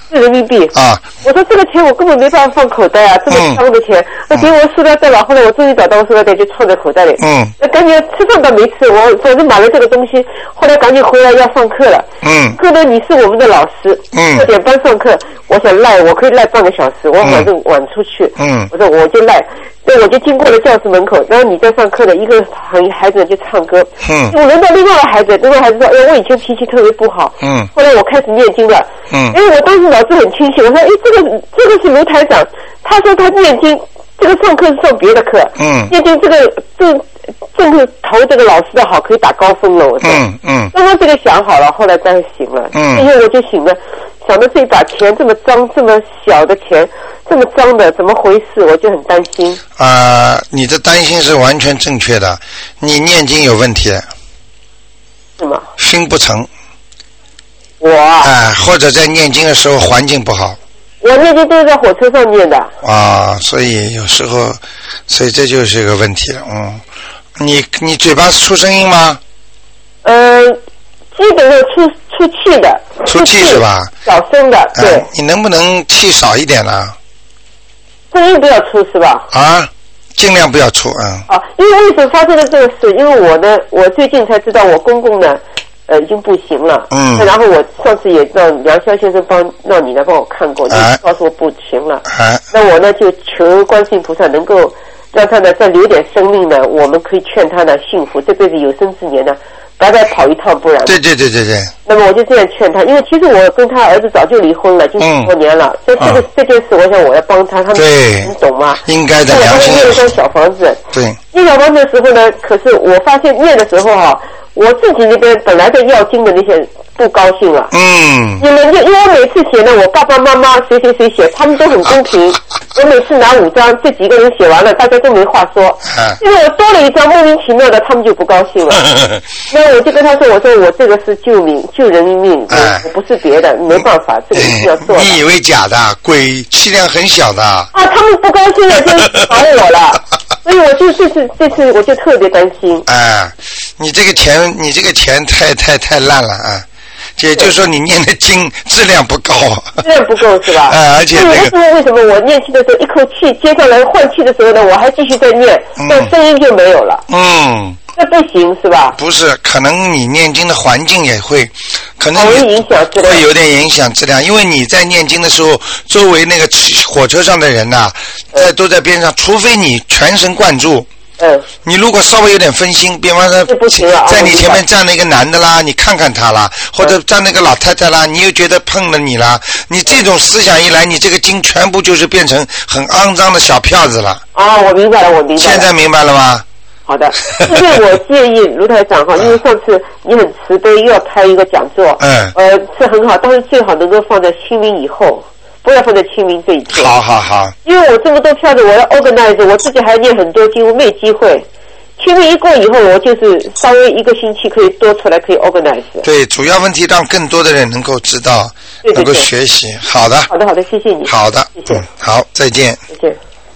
[SPEAKER 7] 是人民币
[SPEAKER 1] 啊。
[SPEAKER 7] 我说这个钱我根本没办法放口袋啊，这么脏的钱，那给我塑料袋了。后来我终于找到塑料袋，就装在口袋里。
[SPEAKER 1] 嗯，
[SPEAKER 7] 那赶紧吃饭倒没吃，我反正买了这个东西，后来赶紧回来要上课了。
[SPEAKER 1] 嗯，
[SPEAKER 7] 课呢，你是我们的老师，
[SPEAKER 1] 嗯，
[SPEAKER 7] 六点半上课，我想赖，我可以赖半个小时，我反正晚出去。
[SPEAKER 1] 嗯，
[SPEAKER 7] 我说我就赖，那我就经过了教室门口，然后你在上课的一个孩子就唱歌。
[SPEAKER 1] 嗯，
[SPEAKER 7] 我轮到另外的孩子，另外孩子说，哎，我以前脾气特别不好。
[SPEAKER 1] 嗯，
[SPEAKER 7] 后来我开始念经了。
[SPEAKER 1] 嗯，
[SPEAKER 7] 因为我当时脑子很清醒，我说，哎，这个这个是卢台长，他说他念经，这个上课是上别的课。
[SPEAKER 1] 嗯，
[SPEAKER 7] 念经这个正正是投这个老师的好，可以打高分了。我说，
[SPEAKER 1] 嗯嗯，
[SPEAKER 7] 刚刚这个想好了，后来再醒了。
[SPEAKER 1] 嗯，
[SPEAKER 7] 因为我就醒了，想到这一把钱这么脏，这么小的钱，这么脏的，怎么回事？我就很担心。
[SPEAKER 1] 啊、呃，你的担心是完全正确的，你念经有问题。
[SPEAKER 7] 是吗？
[SPEAKER 1] 心不诚。
[SPEAKER 7] 我啊、
[SPEAKER 1] 哎，或者在念经的时候环境不好。
[SPEAKER 7] 我念经都是在火车上念的。
[SPEAKER 1] 啊，所以有时候，所以这就是一个问题了。嗯，你你嘴巴出声音吗？
[SPEAKER 7] 嗯、呃，基本上出出气的。
[SPEAKER 1] 出气是吧？
[SPEAKER 7] 小声的，对、
[SPEAKER 1] 哎。你能不能气少一点呢？
[SPEAKER 7] 声音不要出是吧？
[SPEAKER 1] 啊，尽量不要出，嗯。
[SPEAKER 7] 啊，因为为什么发生了这个事？因为我呢，我最近才知道我公公呢。呃，已经不行了。嗯。然后我上次也让梁霄先生帮让你来帮我看过，就告诉我不行了。
[SPEAKER 1] 哎。
[SPEAKER 7] 那我呢就求观世音菩萨能够让他呢再留点生命呢，我们可以劝他呢幸福，这辈子有生之年呢白白跑一趟，不然。对
[SPEAKER 1] 对对对对。
[SPEAKER 7] 那么我就这样劝他，因为其实我跟他儿子早就离婚了，已经十多年了。所以这个、嗯、这件事，我想我要帮他，他们你懂吗？
[SPEAKER 1] 应该的。
[SPEAKER 7] 我帮他念了张小房子。
[SPEAKER 1] 对。
[SPEAKER 7] 念小房子的时候呢，可是我发现念的时候哈、啊。我自己那边本来在要经的那些不高兴了。
[SPEAKER 1] 嗯。
[SPEAKER 7] 你们就因为我每次写呢，我爸爸妈妈谁谁谁写，他们都很公平。我每次拿五张，这几个人写完了，大家都没话说。啊。因为我多了一张，莫名其妙的，他们就不高兴了。那我就跟他说：“我说我这个是救命，救人一命，我我不是别的，没办法，这个一定要做。”
[SPEAKER 1] 你以为假的？鬼气量很小的。
[SPEAKER 7] 啊，他们不高兴了，就烦我了。所以我就这次这次我就特别担心。
[SPEAKER 1] 啊，你这个钱，你这个钱太太太烂了啊！也就是说，你念的经质量不高。
[SPEAKER 7] 质量不够是吧？
[SPEAKER 1] 啊，而且那个。
[SPEAKER 7] 为什么为什么我念经的时候一口气接上来换气的时候呢，我还继续在念，那、嗯、声音就没有了。
[SPEAKER 1] 嗯。
[SPEAKER 7] 这不行是吧？
[SPEAKER 1] 不是，可能你念经的环境也会，可能
[SPEAKER 7] 会影响质量，
[SPEAKER 1] 会有点影响质量。因为你在念经的时候，周围那个火车上的人呐、啊，在、嗯、都在边上，除非你全神贯注。
[SPEAKER 7] 嗯。
[SPEAKER 1] 你如果稍微有点分心，比方说在你前面站了一个男的啦，你看看他啦，或者站那个老太太啦，你又觉得碰了你啦，你这种思想一来，你这个经全部就是变成很肮脏的小票子了。
[SPEAKER 7] 哦，我明白了，我明白了。
[SPEAKER 1] 现在明白了吗？
[SPEAKER 7] 好的，因为我建议卢台长哈，因为上次你很慈悲，又要开一个讲座，
[SPEAKER 1] 嗯，
[SPEAKER 7] 呃，是很好，但是最好能够放在清明以后，不要放在清明这一天。
[SPEAKER 1] 好好好。
[SPEAKER 7] 因为我这么多票子，我要 organize， 我自己还念很多经，我没机会。清明一过以后，我就是稍微一个星期可以多出来，可以 organize。
[SPEAKER 1] 对，主要问题让更多的人能够知道，
[SPEAKER 7] 对对对，
[SPEAKER 1] 能够学习。好的。
[SPEAKER 7] 好的，好的，谢谢你。
[SPEAKER 1] 好的，
[SPEAKER 7] 谢谢。
[SPEAKER 1] 嗯，好，再见。
[SPEAKER 7] 再见。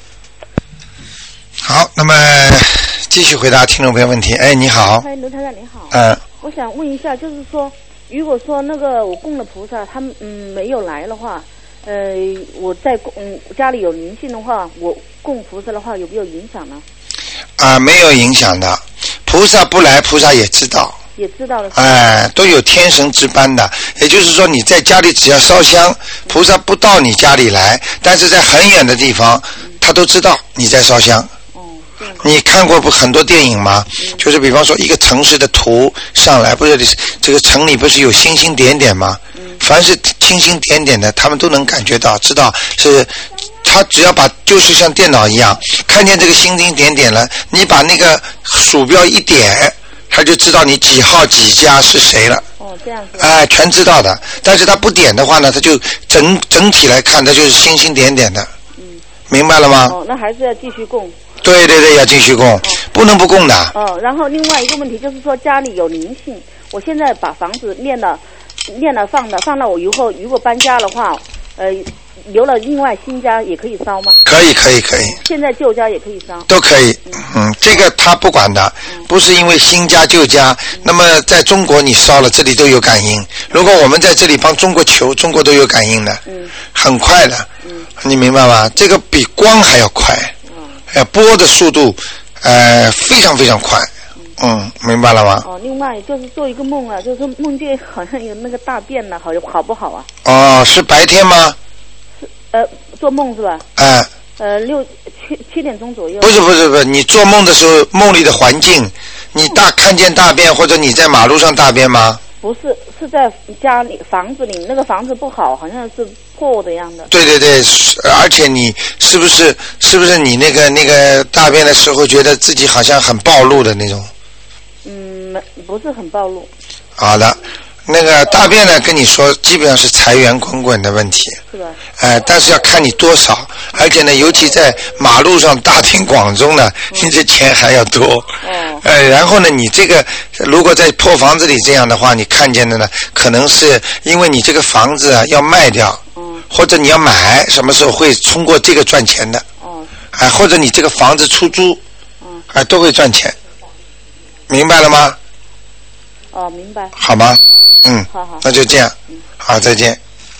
[SPEAKER 1] 好，那么继续回答听众朋友问题。哎，你好。
[SPEAKER 8] 哎，卢台长你好。
[SPEAKER 1] 嗯。
[SPEAKER 8] 我想问一下，就是说，如果说那个我供的菩萨他们嗯没有来的话，呃，我在供、嗯、家里有灵性的话，我供菩萨的话有没有影响呢？
[SPEAKER 1] 啊，没有影响的。菩萨不来，菩萨也知道。
[SPEAKER 8] 也知道了。
[SPEAKER 1] 哎，都有天神值班的。也就是说，你在家里只要烧香，菩萨不到你家里来，但是在很远的地方，嗯、他都知道你在烧香。你看过不很多电影吗？嗯、就是比方说一个城市的图上来，不是这个城里不是有星星点点吗？嗯、凡是星星点点的，他们都能感觉到，知道是他只要把就是像电脑一样，看见这个星星点点了，你把那个鼠标一点，他就知道你几号几家是谁了。
[SPEAKER 8] 哦，这样子。
[SPEAKER 1] 哎，全知道的。但是他不点的话呢，他就整整体来看，他就是星星点点的。嗯。明白了吗？
[SPEAKER 8] 哦，那还是要继续供。
[SPEAKER 1] 对对对，要继续供，哦、不能不供的。
[SPEAKER 8] 哦，然后另外一个问题就是说家里有灵性，我现在把房子念了、念了放了，放了我以后如果搬家的话，呃， 留了另外新家也可以烧吗？
[SPEAKER 1] 可以可以可以。
[SPEAKER 8] 现在旧家也可以烧。
[SPEAKER 1] 都可以，嗯，这个他不管的，不是因为新家旧家。那么在中国你烧了，这里都有感应。如果我们在这里帮中国求，中国都有感应的，嗯，很快的，嗯，你明白吗？这个比光还要快，嗯，呃，波的速度，呃，非常非常快。嗯，明白了吗？
[SPEAKER 8] 哦，另外就是做一个梦啊，就是梦见好像有那个大便了，好好不好啊？
[SPEAKER 1] 哦，是白天吗？
[SPEAKER 8] 是呃，做梦是吧？
[SPEAKER 1] 哎、呃。
[SPEAKER 8] 呃，六七七点钟左右。
[SPEAKER 1] 不是不是不是，你做梦的时候，梦里的环境，你大看见大便，或者你在马路上大便吗？
[SPEAKER 8] 不是，是在家里房子里，那个房子不好，好像是破的样的。
[SPEAKER 1] 对对对，而且你是不是是不是你那个那个大便的时候，觉得自己好像很暴露的那种？
[SPEAKER 8] 嗯，不是很暴露。
[SPEAKER 1] 好的，那个大便呢，跟你说，基本上是财源滚滚的问题。
[SPEAKER 8] 是吧？
[SPEAKER 1] 哎、呃，但是要看你多少，而且呢，尤其在马路上大庭广众呢，嗯、你这钱还要多。哦。呃，然后呢，你这个如果在破房子里这样的话，你看见的呢，可能是因为你这个房子啊要卖掉，嗯，或者你要买，什么时候会通过这个赚钱的？哦。哎、呃，或者你这个房子出租，嗯，哎、呃，都会赚钱。明白了吗？
[SPEAKER 8] 哦，明白。
[SPEAKER 1] 好吗？嗯，
[SPEAKER 8] 好好，
[SPEAKER 1] 那就这样。嗯，好，再见。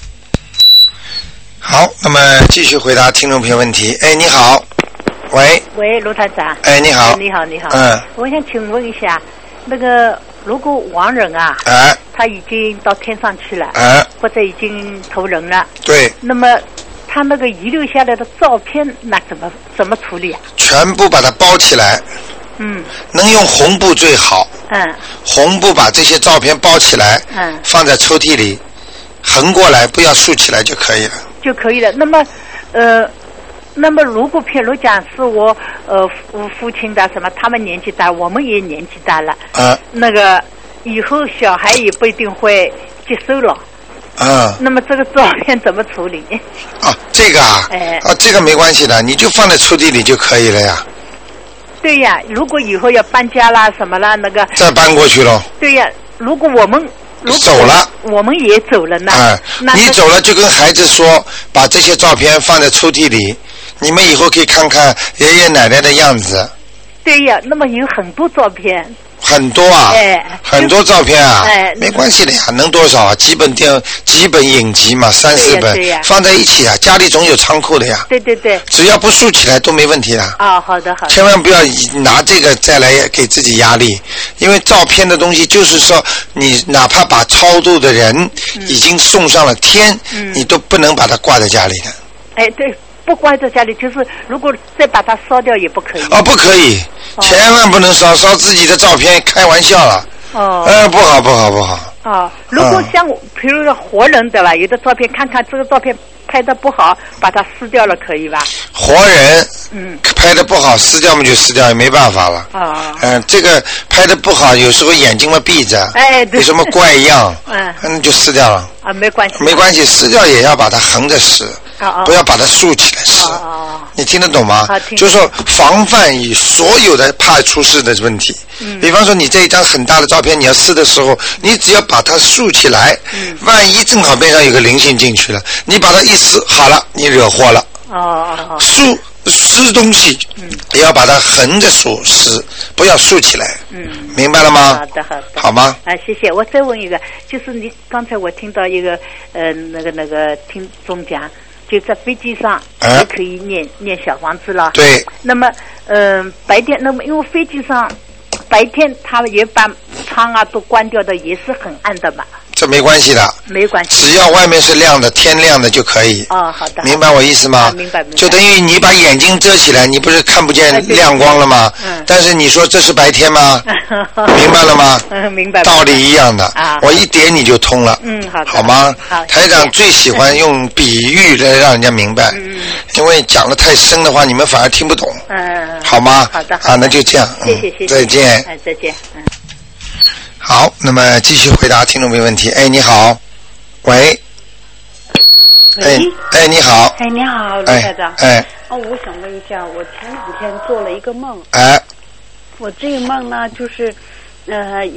[SPEAKER 1] 好，那么继续回答听众朋友问题。哎，你好，喂。
[SPEAKER 9] 喂，卢台长。
[SPEAKER 1] 哎，你好。
[SPEAKER 9] 你好，你好。
[SPEAKER 1] 嗯。
[SPEAKER 9] 我想请问一下，那个如果亡人啊，
[SPEAKER 1] 哎，
[SPEAKER 9] 他已经到天上去了，
[SPEAKER 1] 哎，
[SPEAKER 9] 或者已经投人了，
[SPEAKER 1] 对。
[SPEAKER 9] 那么他那个遗留下来的照片，那怎么怎么处理啊？
[SPEAKER 1] 全部把它包起来。
[SPEAKER 9] 嗯，
[SPEAKER 1] 能用红布最好。
[SPEAKER 9] 嗯，
[SPEAKER 1] 红布把这些照片包起来，
[SPEAKER 9] 嗯，
[SPEAKER 1] 放在抽屉里，横过来，不要竖起来就可以了。
[SPEAKER 9] 就可以了。那么，呃，那么如果譬如讲是我呃父父亲的什么，他们年纪大，我们也年纪大了，
[SPEAKER 1] 啊，
[SPEAKER 9] 那个以后小孩也不一定会接受了。
[SPEAKER 1] 嗯，
[SPEAKER 9] 那么这个照片怎么处理？
[SPEAKER 1] 啊，这个啊，
[SPEAKER 9] 哎，
[SPEAKER 1] 啊，这个没关系的，你就放在抽屉里就可以了呀。
[SPEAKER 9] 对呀，如果以后要搬家啦什么啦，那个
[SPEAKER 1] 再搬过去咯。
[SPEAKER 9] 对呀，如果我们如果
[SPEAKER 1] 走了，
[SPEAKER 9] 我们也走了呢。
[SPEAKER 1] 哎，
[SPEAKER 9] 那
[SPEAKER 1] 你走了就跟孩子说，把这些照片放在抽屉里，你们以后可以看看爷爷奶奶的样子。
[SPEAKER 9] 对呀，那么有很多照片。
[SPEAKER 1] 很多啊，
[SPEAKER 9] 哎，
[SPEAKER 1] 很多照片啊，
[SPEAKER 9] 哎，
[SPEAKER 1] 没关系的呀，能多少啊？几本电，几本影集嘛，三四本，放在一起啊，家里总有仓库的呀。
[SPEAKER 9] 对对对。
[SPEAKER 1] 只要不竖起来都没问题的。
[SPEAKER 9] 啊、哦，好的好的。
[SPEAKER 1] 千万不要拿这个再来给自己压力，因为照片的东西就是说，你哪怕把超度的人已经送上了天，嗯、你都不能把它挂在家里的。
[SPEAKER 9] 哎，对。不挂在家里，就是如果再把它烧掉也不可以。
[SPEAKER 1] 哦，不可以，哦、千万不能烧烧自己的照片，开玩笑了。哦。呃，不好，不好，不好。
[SPEAKER 9] 哦，如果像比如说活人的吧，有的照片看看这个照片拍的不好，把它撕掉了，可以吧？
[SPEAKER 1] 活人，嗯，拍的不好，撕掉嘛就撕掉，也没办法了。
[SPEAKER 9] 哦。
[SPEAKER 1] 嗯、呃，这个拍的不好，有时候眼睛嘛闭着，
[SPEAKER 9] 哎，对，
[SPEAKER 1] 有什么怪样，
[SPEAKER 9] 嗯，
[SPEAKER 1] 那就撕掉了。
[SPEAKER 9] 啊，没关系。
[SPEAKER 1] 没关系，撕掉也要把它横着撕。
[SPEAKER 9] 哦、
[SPEAKER 1] 不要把它竖起来撕，
[SPEAKER 9] 哦、
[SPEAKER 1] 你听得懂吗？就是说防范以所有的怕出事的问题。嗯。比方说你这一张很大的照片，你要撕的时候，你只要把它竖起来，嗯、万一正好边上有个灵性进去了，你把它一撕，好了，你惹祸了。
[SPEAKER 9] 哦哦哦。
[SPEAKER 1] 竖撕东西，嗯，也要把它横着竖撕，不要竖起来。嗯。明白了吗？
[SPEAKER 9] 好的好的。
[SPEAKER 1] 好吗？
[SPEAKER 9] 啊，谢谢。我再问一个，就是你刚才我听到一个呃那个那个听众讲。就在飞机上也可以念、啊、念小房子了。
[SPEAKER 1] 对。
[SPEAKER 9] 那么，嗯、呃，白天，那么因为飞机上白天他也把窗啊都关掉的，也是很暗的嘛。
[SPEAKER 1] 这没关系的。
[SPEAKER 9] 没关系。
[SPEAKER 1] 只要外面是亮的，天亮的就可以。
[SPEAKER 9] 哦，好的。
[SPEAKER 1] 明白我意思吗？
[SPEAKER 9] 啊、明白明白。
[SPEAKER 1] 就等于你把眼睛遮起来，你不是看不见亮光了吗？嗯。但是你说这是白天吗？明白了吗？
[SPEAKER 9] 嗯，明白。
[SPEAKER 1] 道理一样的。
[SPEAKER 9] 啊。
[SPEAKER 1] 我一点你就通了。
[SPEAKER 9] 嗯，好的。
[SPEAKER 1] 好吗？
[SPEAKER 9] 好。
[SPEAKER 1] 台长最喜欢用比喻来让人家明白。
[SPEAKER 9] 嗯。
[SPEAKER 1] 因为讲得太深的话，你们反而听不懂。
[SPEAKER 9] 嗯。
[SPEAKER 1] 好吗？
[SPEAKER 9] 好的。
[SPEAKER 1] 啊，那就这样。
[SPEAKER 9] 谢谢谢谢。
[SPEAKER 1] 再见。
[SPEAKER 9] 哎，再见。嗯。
[SPEAKER 1] 好，那么继续回答听众朋友问题。哎，你好。喂，
[SPEAKER 10] 喂，
[SPEAKER 1] 哎，哎，你好，
[SPEAKER 10] 哎，你好，卢台长，
[SPEAKER 1] 哎，
[SPEAKER 10] 哦，我想问一下，我前两天做了一个梦，
[SPEAKER 1] 哎，
[SPEAKER 10] 我这个梦呢，就是，呃，有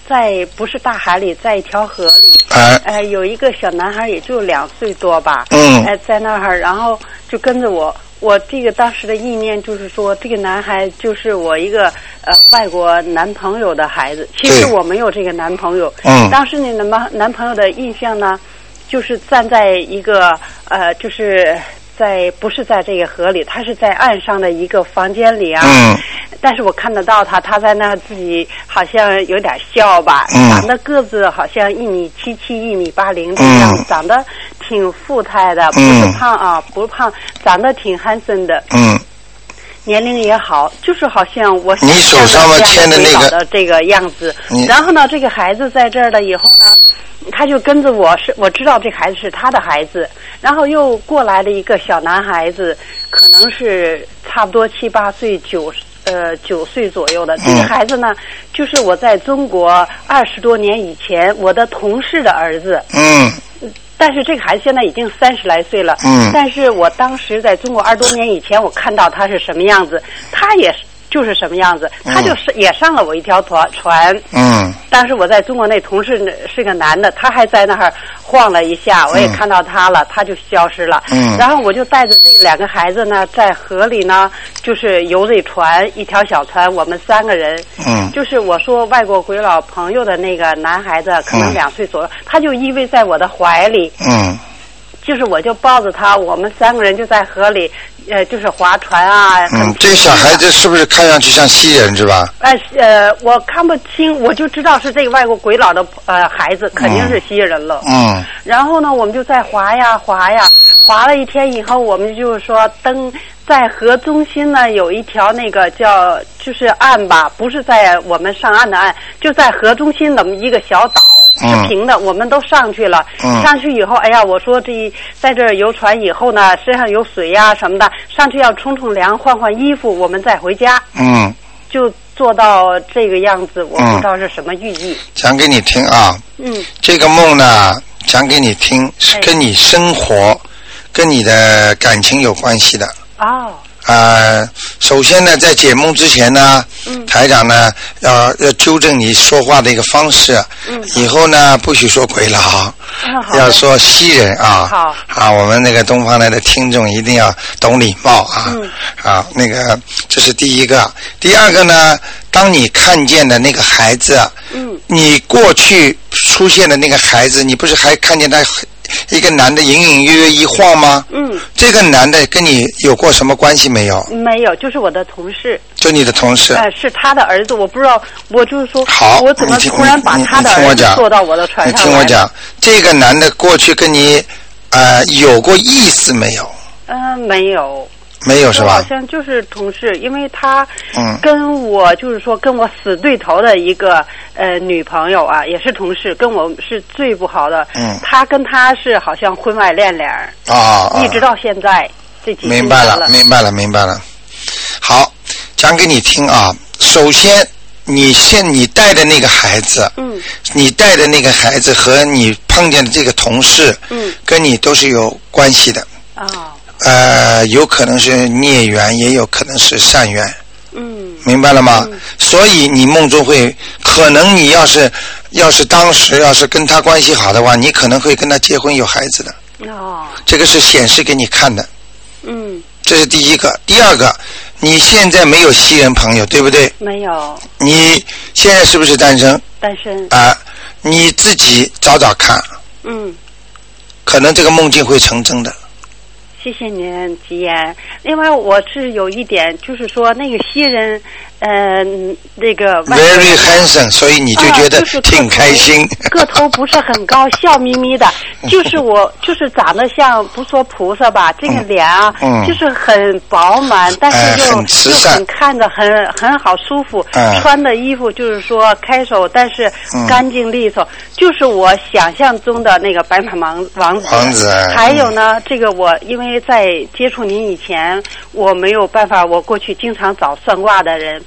[SPEAKER 10] 在不是大海里，在一条河里，
[SPEAKER 1] 哎、
[SPEAKER 10] 呃，有一个小男孩，也就两岁多吧，
[SPEAKER 1] 嗯，
[SPEAKER 10] 呃，在那儿，然后就跟着我。我这个当时的意念就是说，这个男孩就是我一个呃外国男朋友的孩子。其实我没有这个男朋友。
[SPEAKER 1] 嗯。
[SPEAKER 10] 当时那男男朋友的印象呢，就是站在一个呃，就是在不是在这个河里，他是在岸上的一个房间里啊。
[SPEAKER 1] 嗯。
[SPEAKER 10] 但是我看得到他，他在那自己好像有点笑吧，
[SPEAKER 1] 嗯、
[SPEAKER 10] 长得个子好像一米七七、一米八零这样，嗯、长得挺富态的，不是胖啊，嗯、不是胖，长得挺憨森的。
[SPEAKER 1] 嗯。
[SPEAKER 10] 年龄也好，就是好像我
[SPEAKER 1] 你手上面牵的那个
[SPEAKER 10] 的这个样子。然后呢，这个孩子在这儿了以后呢，他就跟着我是，我知道这孩子是他的孩子。然后又过来了一个小男孩子，可能是差不多七八岁、九呃九岁左右的。这个孩子呢，就是我在中国二十多年以前我的同事的儿子。
[SPEAKER 1] 嗯。
[SPEAKER 10] 但是这个孩子现在已经三十来岁了。
[SPEAKER 1] 嗯。
[SPEAKER 10] 但是我当时在中国二十多年以前，我看到他是什么样子，他也是。就是什么样子，他就是也上了我一条船船。
[SPEAKER 1] 嗯。
[SPEAKER 10] 当时我在中国那同事是个男的，他还在那儿晃了一下，我也看到他了，嗯、他就消失了。
[SPEAKER 1] 嗯。
[SPEAKER 10] 然后我就带着这两个孩子呢，在河里呢，就是游这船，一条小船，我们三个人。
[SPEAKER 1] 嗯。
[SPEAKER 10] 就是我说外国鬼佬朋友的那个男孩子，可能两岁左右，嗯、他就依偎在我的怀里。
[SPEAKER 1] 嗯。
[SPEAKER 10] 就是我就抱着他，我们三个人就在河里，呃，就是划船啊。
[SPEAKER 1] 嗯，这个小孩子是不是看上去像西人是吧？
[SPEAKER 10] 呃呃，我看不清，我就知道是这个外国鬼佬的呃孩子，肯定是西人了。
[SPEAKER 1] 嗯。
[SPEAKER 10] 然后呢，我们就在划呀划呀，划了一天以后，我们就是说登在河中心呢，有一条那个叫就是岸吧，不是在我们上岸的岸，就在河中心的一个小岛。是平的，嗯、我们都上去了。
[SPEAKER 1] 嗯、
[SPEAKER 10] 上去以后，哎呀，我说这在这儿游船以后呢，身上有水呀、啊、什么的，上去要冲冲凉、换换衣服，我们再回家。
[SPEAKER 1] 嗯，
[SPEAKER 10] 就做到这个样子，我不知道是什么寓意。
[SPEAKER 1] 讲给你听啊。
[SPEAKER 10] 嗯。
[SPEAKER 1] 这个梦呢，讲给你听，是跟你生活、哎、跟你的感情有关系的。
[SPEAKER 10] 哦。
[SPEAKER 1] 呃，首先呢，在解梦之前呢，
[SPEAKER 10] 嗯、
[SPEAKER 1] 台长呢要要纠正你说话的一个方式。
[SPEAKER 10] 嗯、
[SPEAKER 1] 以后呢，不许说鬼佬，
[SPEAKER 10] 嗯、
[SPEAKER 1] 要说西人啊。
[SPEAKER 10] 好。
[SPEAKER 1] 啊，我们那个东方来的听众一定要懂礼貌啊。
[SPEAKER 10] 嗯。
[SPEAKER 1] 啊，那个这是第一个。第二个呢，当你看见的那个孩子，
[SPEAKER 10] 嗯，
[SPEAKER 1] 你过去出现的那个孩子，你不是还看见他？一个男的隐隐约约一晃吗？
[SPEAKER 10] 嗯。
[SPEAKER 1] 这个男的跟你有过什么关系没有？
[SPEAKER 10] 没有，就是我的同事。
[SPEAKER 1] 就你的同事。
[SPEAKER 10] 呃，是他的儿子，我不知道，我就是说，
[SPEAKER 1] 好，
[SPEAKER 10] 我怎么突然把他的儿子坐到我的船上来？
[SPEAKER 1] 你听我讲，这个男的过去跟你呃有过意思没有？
[SPEAKER 10] 嗯、呃，没有。
[SPEAKER 1] 没有是吧？
[SPEAKER 10] 好像就是同事，因为他
[SPEAKER 1] 嗯
[SPEAKER 10] 跟我就是说跟我死对头的一个呃女朋友啊，也是同事，跟我是最不好的。
[SPEAKER 1] 嗯，
[SPEAKER 10] 他跟他是好像婚外恋恋儿
[SPEAKER 1] 啊，
[SPEAKER 10] 一直到现在这几年
[SPEAKER 1] 明白了，明白了，明白了。好，讲给你听啊。首先，你现你带的那个孩子，
[SPEAKER 10] 嗯，
[SPEAKER 1] 你带的那个孩子和你碰见的这个同事，
[SPEAKER 10] 嗯，
[SPEAKER 1] 跟你都是有关系的。
[SPEAKER 10] 啊、哦。
[SPEAKER 1] 呃，有可能是孽缘，也有可能是善缘。
[SPEAKER 10] 嗯，
[SPEAKER 1] 明白了吗？
[SPEAKER 10] 嗯、
[SPEAKER 1] 所以你梦中会，可能你要是要是当时要是跟他关系好的话，你可能会跟他结婚有孩子的。
[SPEAKER 10] 哦。
[SPEAKER 1] 这个是显示给你看的。
[SPEAKER 10] 嗯。
[SPEAKER 1] 这是第一个。第二个，你现在没有西人朋友，对不对？
[SPEAKER 10] 没有。
[SPEAKER 1] 你现在是不是单身？
[SPEAKER 10] 单身。
[SPEAKER 1] 啊、呃，你自己找找看。
[SPEAKER 10] 嗯。
[SPEAKER 1] 可能这个梦境会成真的。
[SPEAKER 10] 谢谢您，吉言。另外，我是有一点，就是说那个西人，呃，那个
[SPEAKER 1] very handsome， 所以你就觉得挺开心。
[SPEAKER 10] 啊、个, 头个头不是很高，笑眯眯的，就是我，就是长得像不说菩萨吧，这个脸啊，
[SPEAKER 1] 嗯、
[SPEAKER 10] 就是很饱满，但是又、
[SPEAKER 1] 呃、很慈善，
[SPEAKER 10] 又很看着很很好舒服。
[SPEAKER 1] 嗯、
[SPEAKER 10] 穿的衣服就是说开手，但是干净利索，嗯、就是我想象中的那个白马王王子。
[SPEAKER 1] 王子。
[SPEAKER 10] 还有呢，嗯、这个我因为在接触您以前，我没有办法，我过去经常找算卦的人，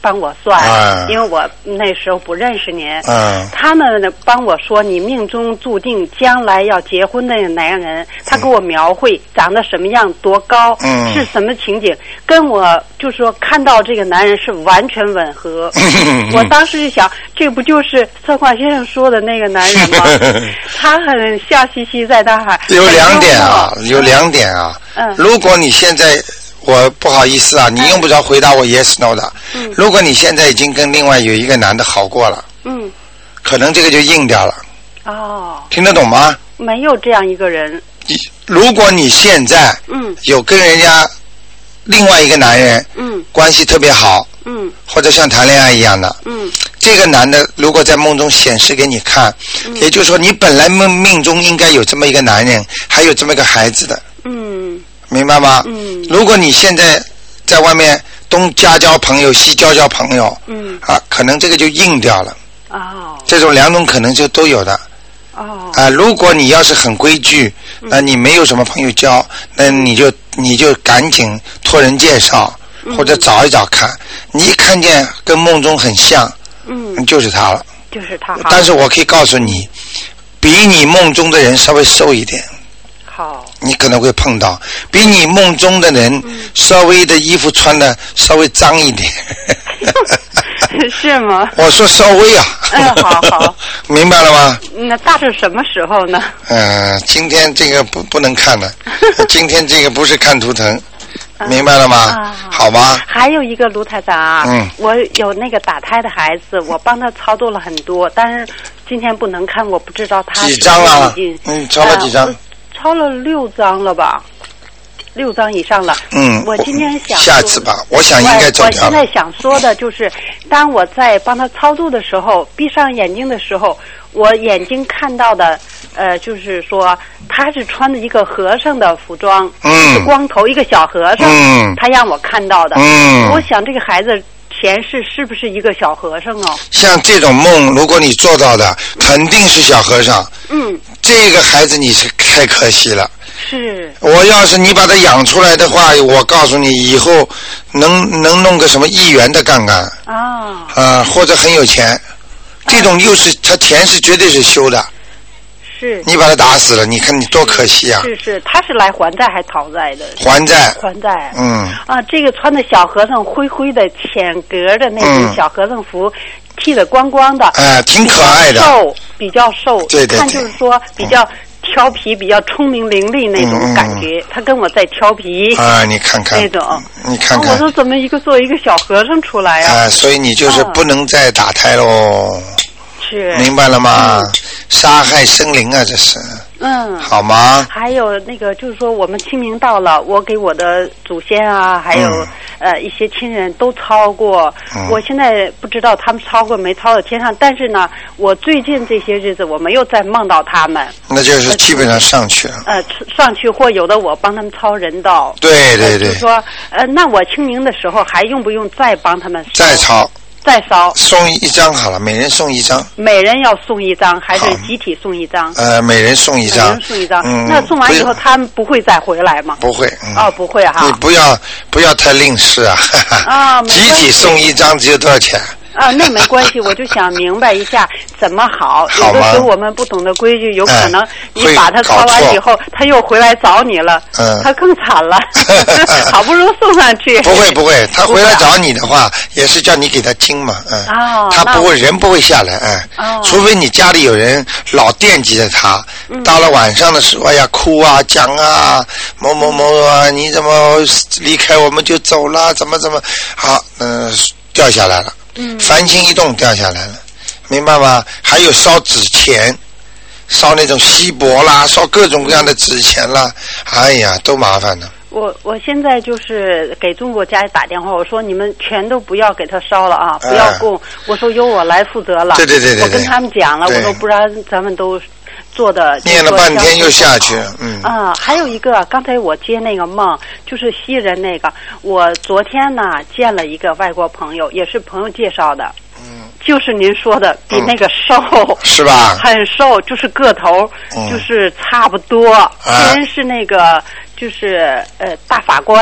[SPEAKER 10] 帮我算，
[SPEAKER 1] 嗯、
[SPEAKER 10] 因为我那时候不认识您。
[SPEAKER 1] 嗯，
[SPEAKER 10] 他们帮我说，你命中注定将来要结婚的男人，他给我描绘长得什么样、多高，
[SPEAKER 1] 嗯、
[SPEAKER 10] 是什么情景，跟我就是说看到这个男人是完全吻合。我当时就想，这不就是策划先生说的那个男人吗？他很笑嘻嘻在那喊。
[SPEAKER 1] 有两点啊，有两点啊。
[SPEAKER 10] 嗯，
[SPEAKER 1] 如果你现在，我不好意思啊，你用不着回答我 yes no 的。
[SPEAKER 10] 嗯，
[SPEAKER 1] 如果你现在已经跟另外有一个男的好过了，
[SPEAKER 10] 嗯，
[SPEAKER 1] 可能这个就硬掉了。
[SPEAKER 10] 哦，
[SPEAKER 1] 听得懂吗？
[SPEAKER 10] 没有这样一个人。
[SPEAKER 1] 如果你现在
[SPEAKER 10] 嗯
[SPEAKER 1] 有跟人家另外一个男人
[SPEAKER 10] 嗯
[SPEAKER 1] 关系特别好，
[SPEAKER 10] 嗯，
[SPEAKER 1] 或者像谈恋爱一样的，
[SPEAKER 10] 嗯，
[SPEAKER 1] 这个男的如果在梦中显示给你看，
[SPEAKER 10] 嗯、
[SPEAKER 1] 也就是说你本来命命中应该有这么一个男人，还有这么一个孩子的。
[SPEAKER 10] 嗯，
[SPEAKER 1] 明白吗？
[SPEAKER 10] 嗯，
[SPEAKER 1] 如果你现在在外面东家交朋友西交交朋友，
[SPEAKER 10] 嗯，
[SPEAKER 1] 啊，可能这个就硬掉了。
[SPEAKER 10] 哦，
[SPEAKER 1] 这种两种可能就都有的。
[SPEAKER 10] 哦，
[SPEAKER 1] 啊，如果你要是很规矩，那你没有什么朋友交，那你就你就赶紧托人介绍，
[SPEAKER 10] 嗯、
[SPEAKER 1] 或者找一找看。你一看见跟梦中很像，
[SPEAKER 10] 嗯，
[SPEAKER 1] 就是他了。
[SPEAKER 10] 就是他。
[SPEAKER 1] 但是我可以告诉你，比你梦中的人稍微瘦一点。
[SPEAKER 10] 好，
[SPEAKER 1] 你可能会碰到比你梦中的人稍微的衣服穿的稍微脏一点。
[SPEAKER 10] 是吗？
[SPEAKER 1] 我说稍微啊。
[SPEAKER 10] 嗯，好好。
[SPEAKER 1] 明白了吗？
[SPEAKER 10] 那大致什么时候呢？
[SPEAKER 1] 嗯、呃，今天这个不不能看了，今天这个不是看图腾。明白了吗？
[SPEAKER 10] 啊、
[SPEAKER 1] 好吧。
[SPEAKER 10] 还有一个卢台长啊，
[SPEAKER 1] 嗯，
[SPEAKER 10] 我有那个打胎的孩子，我帮他操作了很多，但是今天不能看，我不知道他
[SPEAKER 1] 几张啊？嗯，抄了几张？
[SPEAKER 10] 呃、抄了六张了吧？六张以上了。
[SPEAKER 1] 嗯，
[SPEAKER 10] 我今天想
[SPEAKER 1] 下次吧，我想应该走掉了。
[SPEAKER 10] 我现在想说的就是，当我在帮他操作的时候，闭上眼睛的时候，我眼睛看到的，呃，就是说他是穿着一个和尚的服装，
[SPEAKER 1] 嗯，
[SPEAKER 10] 是光头一个小和尚，
[SPEAKER 1] 嗯，
[SPEAKER 10] 他让我看到的，
[SPEAKER 1] 嗯，
[SPEAKER 10] 我想这个孩子前世是不是一个小和尚哦？
[SPEAKER 1] 像这种梦，如果你做到的，肯定是小和尚。
[SPEAKER 10] 嗯，
[SPEAKER 1] 这个孩子你是太可惜了。
[SPEAKER 10] 是。
[SPEAKER 1] 我要是你把他养出来的话，我告诉你，以后能能弄个什么议员的干干。
[SPEAKER 10] 啊。
[SPEAKER 1] 啊，或者很有钱，这种又是他前世绝对是修的。
[SPEAKER 10] 是。
[SPEAKER 1] 你把他打死了，你看你多可惜啊！
[SPEAKER 10] 是是，他是来还债还讨债的？
[SPEAKER 1] 还债。
[SPEAKER 10] 还债。
[SPEAKER 1] 嗯。
[SPEAKER 10] 啊，这个穿的小和尚灰灰的浅格的那种小和尚服，剃得光光的。
[SPEAKER 1] 哎、呃，挺可爱的。
[SPEAKER 10] 瘦，比较瘦。
[SPEAKER 1] 对对对。
[SPEAKER 10] 看就是说比较调皮，比较聪明伶俐那种感觉。嗯、他跟我在调皮。
[SPEAKER 1] 啊，你看看。
[SPEAKER 10] 那种。
[SPEAKER 1] 你看看。
[SPEAKER 10] 啊、我说怎么一个做一个小和尚出来啊？
[SPEAKER 1] 啊，所以你就是不能再打胎喽。
[SPEAKER 10] 是。
[SPEAKER 1] 明白了吗？
[SPEAKER 10] 嗯、
[SPEAKER 1] 杀害生灵啊，这是。
[SPEAKER 10] 嗯。
[SPEAKER 1] 好吗？
[SPEAKER 10] 还有那个就是说，我们清明到了，我给我的祖先啊，还有、嗯、呃一些亲人都抄过、嗯。我现在不知道他们抄过没抄到天上，但是呢，我最近这些日子我没有再梦到他们。
[SPEAKER 1] 那就是基本上上去了。
[SPEAKER 10] 呃，上去或有的我帮他们抄人道。
[SPEAKER 1] 对对对。
[SPEAKER 10] 呃、就是说，呃，那我清明的时候还用不用再帮他们
[SPEAKER 1] 再抄？
[SPEAKER 10] 再烧
[SPEAKER 1] 送一张好了，每人送一张。
[SPEAKER 10] 每人要送一张，还是集体送一张？
[SPEAKER 1] 呃，每人送一张。
[SPEAKER 10] 每人送一张。
[SPEAKER 1] 嗯。
[SPEAKER 10] 那送完以后，他们不会再回来吗？
[SPEAKER 1] 不会。嗯、
[SPEAKER 10] 哦，不会哈。
[SPEAKER 1] 你不要不要太吝啬啊！
[SPEAKER 10] 啊，
[SPEAKER 1] 集体送一张只有多少钱？
[SPEAKER 10] 啊，那没关系，我就想明白一下怎么好。
[SPEAKER 1] 好
[SPEAKER 10] 有的时候我们不懂得规矩，有可能你把他抄完以后，
[SPEAKER 1] 哎、
[SPEAKER 10] 他又回来找你了，
[SPEAKER 1] 嗯，
[SPEAKER 10] 他更惨了。好不容易送上去。
[SPEAKER 1] 不会不会，他回来找你的话，也是叫你给他经嘛，嗯。
[SPEAKER 10] 哦。
[SPEAKER 1] 他不会，人不会下来，哎。
[SPEAKER 10] 哦。
[SPEAKER 1] 除非你家里有人老惦记着他，嗯、到了晚上的时候，哎呀，哭啊，讲啊，某某某啊，你怎么离开我们就走了？怎么怎么？好，嗯、呃，掉下来了。
[SPEAKER 10] 嗯，
[SPEAKER 1] 凡心一动掉下来了，明白吗？还有烧纸钱，烧那种锡箔啦，烧各种各样的纸钱啦，哎呀，都麻烦了。
[SPEAKER 10] 我我现在就是给中国家里打电话，我说你们全都不要给他烧了啊，不要供，哎、我说由我来负责了。
[SPEAKER 1] 对对对 对, 对。
[SPEAKER 10] 我跟他们讲了，我说不然咱们都做的
[SPEAKER 1] 念了半天又下去了，嗯。
[SPEAKER 10] 啊，还有一个，刚才我接那个梦，就是西人那个，我昨天呢见了一个外国朋友，也是朋友介绍的。
[SPEAKER 1] 嗯，
[SPEAKER 10] 就是您说的比那个瘦、
[SPEAKER 1] 嗯、是吧？
[SPEAKER 10] 很瘦，就是个头、嗯、就是差不多。
[SPEAKER 1] 啊、
[SPEAKER 10] 人是那个就是呃大法官，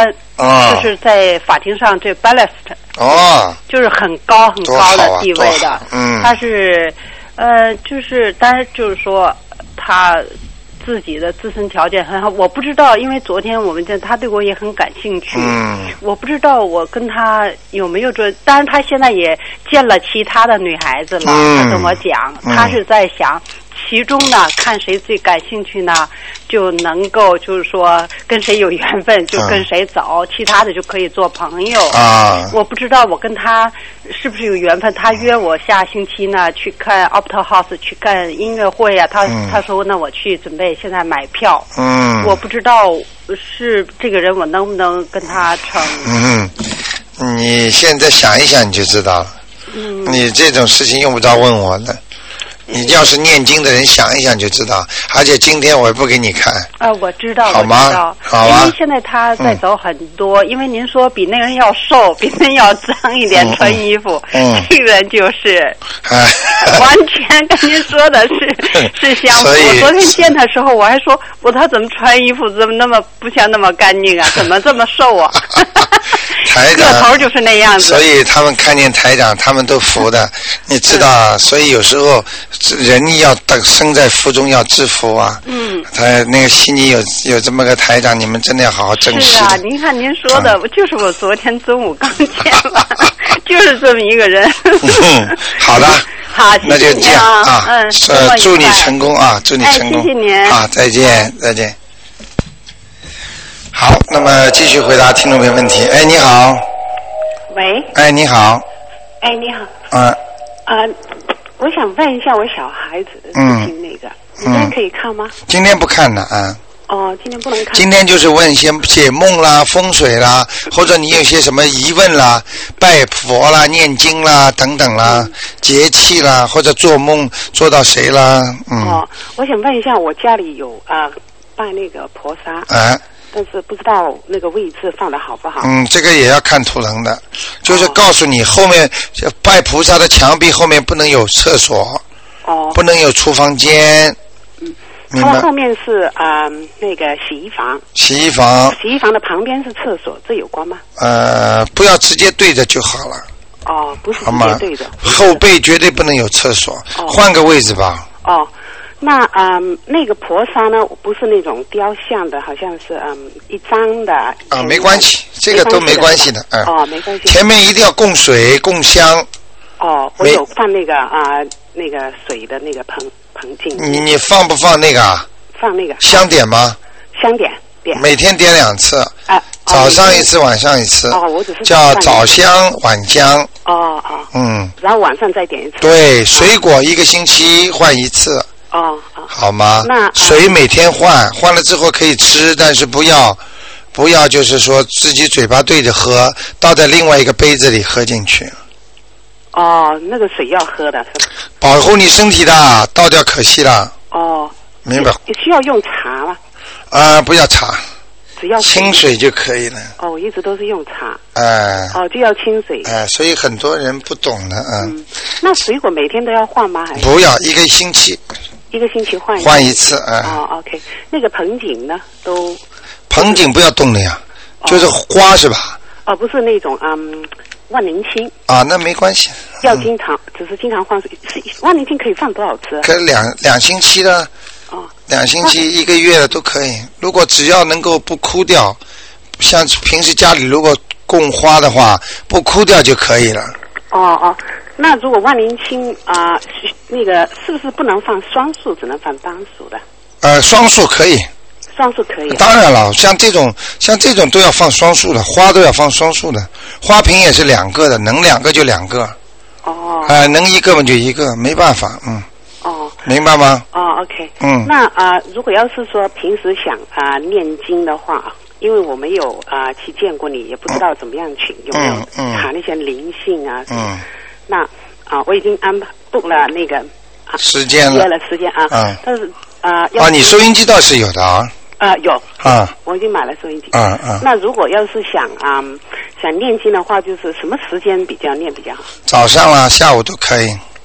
[SPEAKER 10] 哦，就是在法庭上这 ballast，
[SPEAKER 1] 哦，
[SPEAKER 10] 就是很高很高的地位的，
[SPEAKER 1] 啊、嗯，
[SPEAKER 10] 他是呃，就是当然就是说他自己的自身条件很好，我不知道，因为昨天我们见他对我也很感兴趣，
[SPEAKER 1] 嗯，
[SPEAKER 10] 我不知道我跟他有没有这，当然他现在也见了其他的女孩子了，嗯、他跟我讲，他是在想。其中呢，看谁最感兴趣呢，就能够就是说跟谁有缘分就跟谁走，嗯、其他的就可以做朋友。
[SPEAKER 1] 啊，
[SPEAKER 10] 我不知道我跟他是不是有缘分。他约我下星期呢去看 Opera House 去看音乐会啊，他、嗯、他说那我去准备现在买票。
[SPEAKER 1] 嗯，
[SPEAKER 10] 我不知道是这个人我能不能跟他成。
[SPEAKER 1] 嗯，你现在想一想你就知道了。嗯，你这种事情用不着问我的。你要是念经的人想一想就知道，而且今天我也不给你看。
[SPEAKER 10] 啊、呃，我知道，
[SPEAKER 1] 好吗？
[SPEAKER 10] 我知道
[SPEAKER 1] 好啊。
[SPEAKER 10] 因为现在他在走很多，嗯、因为您说比那个人要瘦，比那人要脏一点，嗯、穿衣服，嗯、这个人就是，完全跟您说的是是相符。我昨天见他的时候，我还说，我他怎么穿衣服怎么那么不像那么干净啊？怎么这么瘦啊？
[SPEAKER 1] 台长
[SPEAKER 10] 个头就是那样子。
[SPEAKER 1] 所以他们看见台长，他们都服的，你知道、嗯、所以有时候人要生在福中要知福啊。嗯。他那个悉尼有有这么个台长，你们真的要好好珍惜。
[SPEAKER 10] 是啊，您看您说的，嗯、就是我昨天中午刚见了，就是这么一个人。
[SPEAKER 1] 嗯，好的。
[SPEAKER 10] 好，
[SPEAKER 1] 那就这样啊。
[SPEAKER 10] 嗯。
[SPEAKER 1] 呃，祝你成功啊！祝你成功。
[SPEAKER 10] 哎，谢谢您。
[SPEAKER 1] 啊，再见，再见。好，那么继续回答听众朋友问题。哎，你好。
[SPEAKER 11] 喂。
[SPEAKER 1] 哎，你好。
[SPEAKER 11] 哎，你好。
[SPEAKER 1] 啊。
[SPEAKER 11] 啊，我想问一下我小孩子的事情，那个，你今天可以看吗？
[SPEAKER 1] 今天不看了啊。
[SPEAKER 11] 哦，今天不能看。
[SPEAKER 1] 今天就是问一些解梦啦、风水啦，或者你有些什么疑问啦、拜佛啦、念经啦等等啦、嗯、节气啦，或者做梦做到谁啦，嗯。
[SPEAKER 11] 哦，我想问一下，我家里有啊、呃、拜那个婆萨。
[SPEAKER 1] 啊。
[SPEAKER 11] 但是不知道那个位置放的好不好。
[SPEAKER 1] 嗯，这个也要看图腾的，就是告诉你后面拜菩萨的墙壁后面不能有厕所，
[SPEAKER 11] 哦，
[SPEAKER 1] 不能有厨房间。
[SPEAKER 11] 嗯，它后面是啊、呃、那个洗衣房。
[SPEAKER 1] 洗衣房。
[SPEAKER 11] 洗衣房的旁边是厕所，这有关吗？
[SPEAKER 1] 呃，不要直接对着就好了。
[SPEAKER 11] 哦，不是直接对着。
[SPEAKER 1] 后背绝对不能有厕所，哦、换个位置吧。
[SPEAKER 11] 哦。那嗯，那个婆萨呢，不是那种雕像的，好像是嗯一张的。
[SPEAKER 1] 啊，没关系，这个都没关系的，嗯。
[SPEAKER 11] 哦，没关系。
[SPEAKER 1] 前面一定要供水、供香。
[SPEAKER 11] 哦，我有放那个啊、呃、那个水的那个盆盆镜。
[SPEAKER 1] 你你放不放那个啊？
[SPEAKER 11] 放那个。
[SPEAKER 1] 香点吗？
[SPEAKER 11] 香点点。
[SPEAKER 1] 每天点两次。啊。早上一次，晚上一次。
[SPEAKER 11] 哦，我只是。
[SPEAKER 1] 叫早香、晚香。
[SPEAKER 11] 哦哦。
[SPEAKER 1] 嗯。
[SPEAKER 11] 然后晚上再点一次。
[SPEAKER 1] 对，水果一个星期换一次。
[SPEAKER 11] 哦，
[SPEAKER 1] 好吗？
[SPEAKER 11] 那
[SPEAKER 1] 水每天换，换了之后可以吃，但是不要不要就是说自己嘴巴对着喝，倒在另外一个杯子里喝进去。
[SPEAKER 11] 哦，那个水要喝的是吧？
[SPEAKER 1] 保护你身体的，倒掉可惜了。
[SPEAKER 11] 哦，
[SPEAKER 1] 明白。
[SPEAKER 11] 需要用茶吗？
[SPEAKER 1] 啊、呃，不要茶，
[SPEAKER 11] 只要
[SPEAKER 1] 清水就可以了。
[SPEAKER 11] 哦，我一直都是用茶。
[SPEAKER 1] 哎、呃。
[SPEAKER 11] 哦，就要清水。
[SPEAKER 1] 哎、呃，所以很多人不懂的啊、
[SPEAKER 11] 嗯。那水果每天都要换吗？还是？
[SPEAKER 1] 不要，一个星期。
[SPEAKER 11] 一个星期换一
[SPEAKER 1] 换一次啊！
[SPEAKER 11] 哦 ，OK， 那个盆景呢？都
[SPEAKER 1] 盆景不要动的呀，哦、就是花是吧？
[SPEAKER 11] 哦，不是那种嗯万年青
[SPEAKER 1] 啊，那没关系。
[SPEAKER 11] 要经常，嗯、只是经常换水。万年青可以放多少次？
[SPEAKER 1] 可以两两星期的。哦。两星期、一个月的都可以。如果只要能够不枯掉，像平时家里如果供花的话，不枯掉就可以了。
[SPEAKER 11] 哦哦。那如果万年青啊、呃，那个是不是不能放双数，只能放单数的？
[SPEAKER 1] 呃，双数可以。
[SPEAKER 11] 双数可以。
[SPEAKER 1] 当然了，像这种像这种都要放双数的，花都要放双数的，花瓶也是两个的，能两个就两个。
[SPEAKER 11] 哦。
[SPEAKER 1] 呃，能一个嘛就一个，没办法，嗯。
[SPEAKER 11] 哦。
[SPEAKER 1] 明白吗？
[SPEAKER 11] 哦 ，OK。
[SPEAKER 1] 嗯。
[SPEAKER 11] 那啊、呃，如果要是说平时想啊、呃、念经的话，因为我没有啊、呃、去见过你，也不知道怎么样去，有没有查那些灵性啊？
[SPEAKER 1] 嗯。
[SPEAKER 11] 那啊，我已经安排 book 了那个、啊、
[SPEAKER 1] 时间了，
[SPEAKER 11] 约了时间啊。嗯。但是啊，
[SPEAKER 1] 啊，你收音机倒是有的啊。
[SPEAKER 11] 啊，有。
[SPEAKER 1] 啊。
[SPEAKER 11] 我已经买了收音机。
[SPEAKER 1] 嗯嗯。
[SPEAKER 11] 那如果要是想啊、嗯、想念经的话，就是什么时间比较念比较好？
[SPEAKER 1] 早上啦，下午都可以。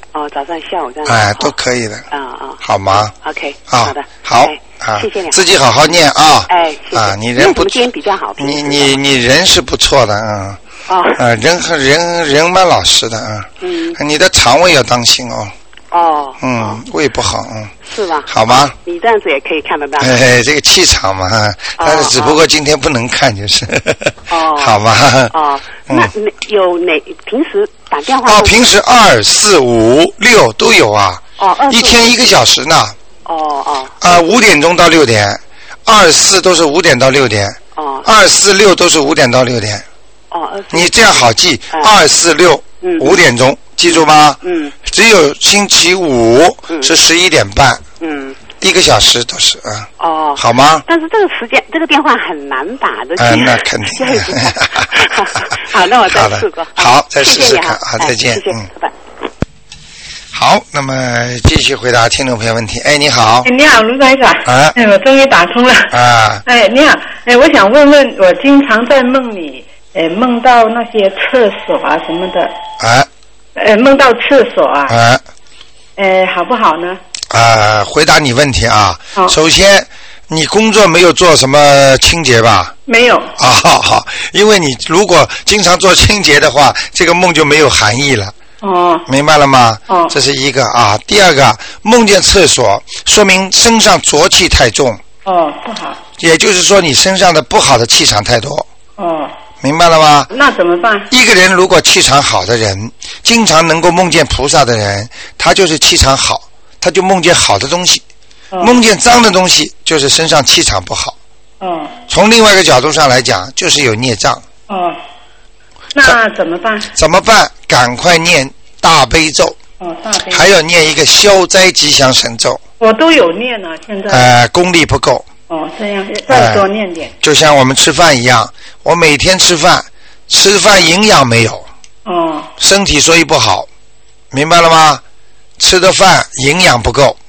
[SPEAKER 11] 哦，早上、下午这样。
[SPEAKER 1] 哎，都可以的。
[SPEAKER 11] 啊啊。
[SPEAKER 1] 好吗
[SPEAKER 11] ？OK。
[SPEAKER 1] 好
[SPEAKER 11] 的。
[SPEAKER 1] 好。
[SPEAKER 11] 啊，谢谢你。
[SPEAKER 1] 自己好好念啊。
[SPEAKER 11] 哎，谢谢。
[SPEAKER 1] 啊，你人不。
[SPEAKER 11] 今天比较好。
[SPEAKER 1] 你你你人是不错的啊。
[SPEAKER 11] 哦。
[SPEAKER 1] 啊，人和人人蛮老实的啊。
[SPEAKER 11] 嗯。
[SPEAKER 1] 你的肠胃要当心哦。
[SPEAKER 11] 哦。
[SPEAKER 1] 嗯，胃不好，嗯。
[SPEAKER 11] 是吧？
[SPEAKER 1] 好吗？
[SPEAKER 11] 你这样子也可以看得到。
[SPEAKER 1] 哎，这个气场嘛，但是只不过今天不能看就是。
[SPEAKER 11] 哦。
[SPEAKER 1] 好吗？
[SPEAKER 11] 哦。那有哪平时打电话？
[SPEAKER 1] 哦，平时二四五六都有啊。
[SPEAKER 11] 哦，二
[SPEAKER 1] 一天一个小时呢。
[SPEAKER 11] 哦哦。
[SPEAKER 1] 啊，五点钟到六点，二四都是五点到六点。
[SPEAKER 11] 哦。
[SPEAKER 1] 二四六都是五点到六点。
[SPEAKER 11] 哦。
[SPEAKER 1] 你这样好记，二四六五点钟，记住吗？
[SPEAKER 11] 嗯。
[SPEAKER 1] 只有星期五是十一点半。
[SPEAKER 11] 嗯。
[SPEAKER 1] 一个小时都是啊。
[SPEAKER 11] 哦。
[SPEAKER 1] 好吗？
[SPEAKER 11] 但是这个时间，这个电话很难打的。
[SPEAKER 1] 啊，那肯定。
[SPEAKER 11] 好，那我再试过。
[SPEAKER 1] 好，再试试看。好，再见。
[SPEAKER 11] 谢谢，拜拜。
[SPEAKER 1] 好，那么继续回答听众朋友问题。哎，你好。
[SPEAKER 12] 哎，你好，卢台长。
[SPEAKER 1] 啊。
[SPEAKER 12] 哎，我终于打通了。
[SPEAKER 1] 啊。
[SPEAKER 12] 哎，你好。哎，我想问问，我经常在梦里，哎，梦到那些厕所啊什么的。
[SPEAKER 1] 啊。
[SPEAKER 12] 呃，梦到厕所啊。
[SPEAKER 1] 啊。
[SPEAKER 12] 呃，好不好呢？
[SPEAKER 1] 啊，回答你问题啊。
[SPEAKER 12] 好。
[SPEAKER 1] 首先，你工作没有做什么清洁吧？
[SPEAKER 12] 没有。
[SPEAKER 1] 啊，好好，因为你如果经常做清洁的话，这个梦就没有含义了。
[SPEAKER 12] 哦。
[SPEAKER 1] 明白了吗？
[SPEAKER 12] 哦。
[SPEAKER 1] 这是一个啊，第二个，梦见厕所，说明身上浊气太重。
[SPEAKER 12] 哦，不好。
[SPEAKER 1] 也就是说，你身上的不好的气场太多。
[SPEAKER 12] 哦。
[SPEAKER 1] 明白了吗？
[SPEAKER 12] 那怎么办？
[SPEAKER 1] 一个人如果气场好的人，经常能够梦见菩萨的人，他就是气场好，他就梦见好的东西。
[SPEAKER 12] 哦。
[SPEAKER 1] 梦见脏的东西，就是身上气场不好。
[SPEAKER 12] 哦。
[SPEAKER 1] 从另外一个角度上来讲，就是有孽障。
[SPEAKER 12] 哦。那怎么办？
[SPEAKER 1] 怎么办？赶快念大悲咒。
[SPEAKER 12] 哦，大悲咒。
[SPEAKER 1] 还要念一个消灾吉祥神咒。
[SPEAKER 12] 我都有念了，现在。
[SPEAKER 1] 呃，功力不够。
[SPEAKER 12] 哦，这样再多念点。
[SPEAKER 1] 就像我们吃饭一样，我每天吃饭，吃饭营养没有。
[SPEAKER 12] 哦。
[SPEAKER 1] 身体所以不好，明白了吗？吃的饭营养不够。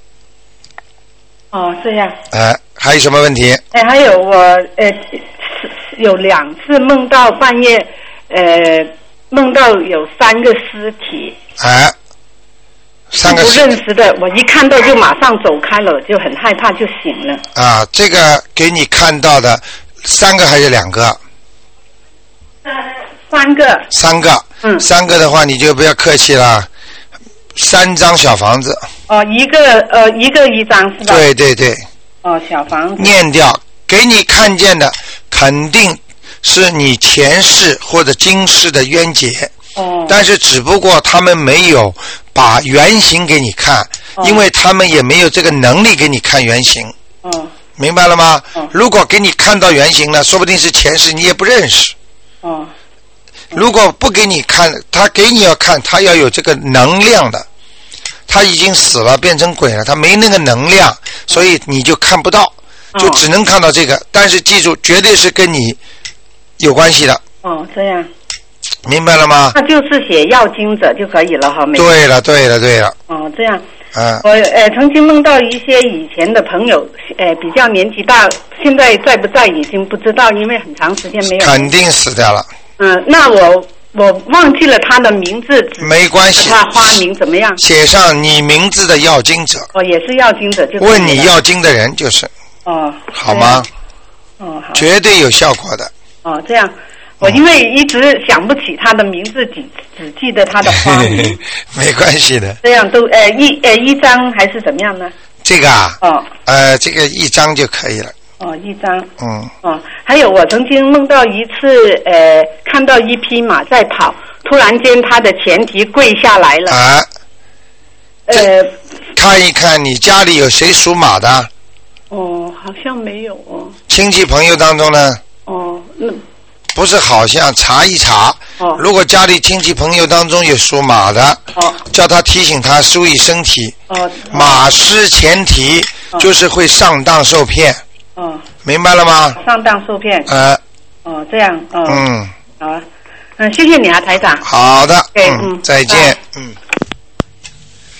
[SPEAKER 12] 哦，这样。
[SPEAKER 1] 呃，还有什么问题？
[SPEAKER 12] 哎，还有我呃，有两次梦到半夜，呃，梦到有三个尸体。
[SPEAKER 1] 哎。三个
[SPEAKER 12] 不认识的，我一看到就马上走开了，就很害怕，就醒了。
[SPEAKER 1] 啊，这个给你看到的三个还是两个？
[SPEAKER 12] 呃，三个。
[SPEAKER 1] 三个。嗯。三个的话，你就不要客气了，三张小房子。
[SPEAKER 12] 哦，一个呃，一个一张是吧？
[SPEAKER 1] 对对对。
[SPEAKER 12] 哦，小房子。
[SPEAKER 1] 念掉，给你看见的肯定是你前世或者今世的冤结。
[SPEAKER 12] 哦。
[SPEAKER 1] 但是只不过他们没有把原型给你看，
[SPEAKER 12] 哦、
[SPEAKER 1] 因为他们也没有这个能力给你看原型。
[SPEAKER 12] 哦。
[SPEAKER 1] 明白了吗？
[SPEAKER 12] 哦。
[SPEAKER 1] 如果给你看到原型呢，说不定是前世你也不认识。
[SPEAKER 12] 哦。
[SPEAKER 1] 如果不给你看，他给你要看，他要有这个能量的。他已经死了，变成鬼了，他没那个能量，所以你就看不到，
[SPEAKER 12] 哦、
[SPEAKER 1] 就只能看到这个。但是记住，绝对是跟你有关系的。
[SPEAKER 12] 哦，这样。
[SPEAKER 1] 明白了吗？
[SPEAKER 12] 那就是写要经者就可以了哈。
[SPEAKER 1] 对了，对了，对了。
[SPEAKER 12] 哦，这样。
[SPEAKER 1] 嗯。
[SPEAKER 12] 我呃曾经梦到一些以前的朋友，呃比较年纪大，现在在不在已经不知道，因为很长时间没有。
[SPEAKER 1] 肯定死掉了。
[SPEAKER 12] 嗯，那我我忘记了他的名字。
[SPEAKER 1] 没关系。
[SPEAKER 12] 他花名怎么样？
[SPEAKER 1] 写上你名字的要经者。
[SPEAKER 12] 哦，也是要经者就。
[SPEAKER 1] 问你要经的人就是。
[SPEAKER 12] 哦。
[SPEAKER 1] 好吗？
[SPEAKER 12] 哦，好。
[SPEAKER 1] 绝对有效果的。
[SPEAKER 12] 哦，这样。我因为一直想不起他的名字，只只记得他的花名。
[SPEAKER 1] 没关系的。
[SPEAKER 12] 这样都呃一呃一张还是怎么样呢？
[SPEAKER 1] 这个啊。
[SPEAKER 12] 哦。
[SPEAKER 1] 呃，这个一张就可以了。
[SPEAKER 12] 哦，一张。
[SPEAKER 1] 嗯。
[SPEAKER 12] 哦，还有我曾经梦到一次，呃，看到一匹马在跑，突然间它的前蹄跪下来了。
[SPEAKER 1] 啊。
[SPEAKER 12] 呃。
[SPEAKER 1] 看一看你家里有谁属马的？
[SPEAKER 12] 哦，好像没有哦。
[SPEAKER 1] 亲戚朋友当中呢？
[SPEAKER 12] 哦，那。
[SPEAKER 1] 不是好像查一查，
[SPEAKER 12] 哦、
[SPEAKER 1] 如果家里亲戚朋友当中有属马的，
[SPEAKER 12] 哦、
[SPEAKER 1] 叫他提醒他注意身体。
[SPEAKER 12] 哦、
[SPEAKER 1] 马失前蹄、哦、就是会上当受骗。
[SPEAKER 12] 哦、
[SPEAKER 1] 明白了吗？
[SPEAKER 12] 上当受骗。
[SPEAKER 1] 呃。
[SPEAKER 12] 哦，这样。哦、
[SPEAKER 1] 嗯。
[SPEAKER 12] 好啊，嗯，谢谢你啊，台长。
[SPEAKER 1] 好的。
[SPEAKER 12] 对，
[SPEAKER 1] 嗯，再见。嗯。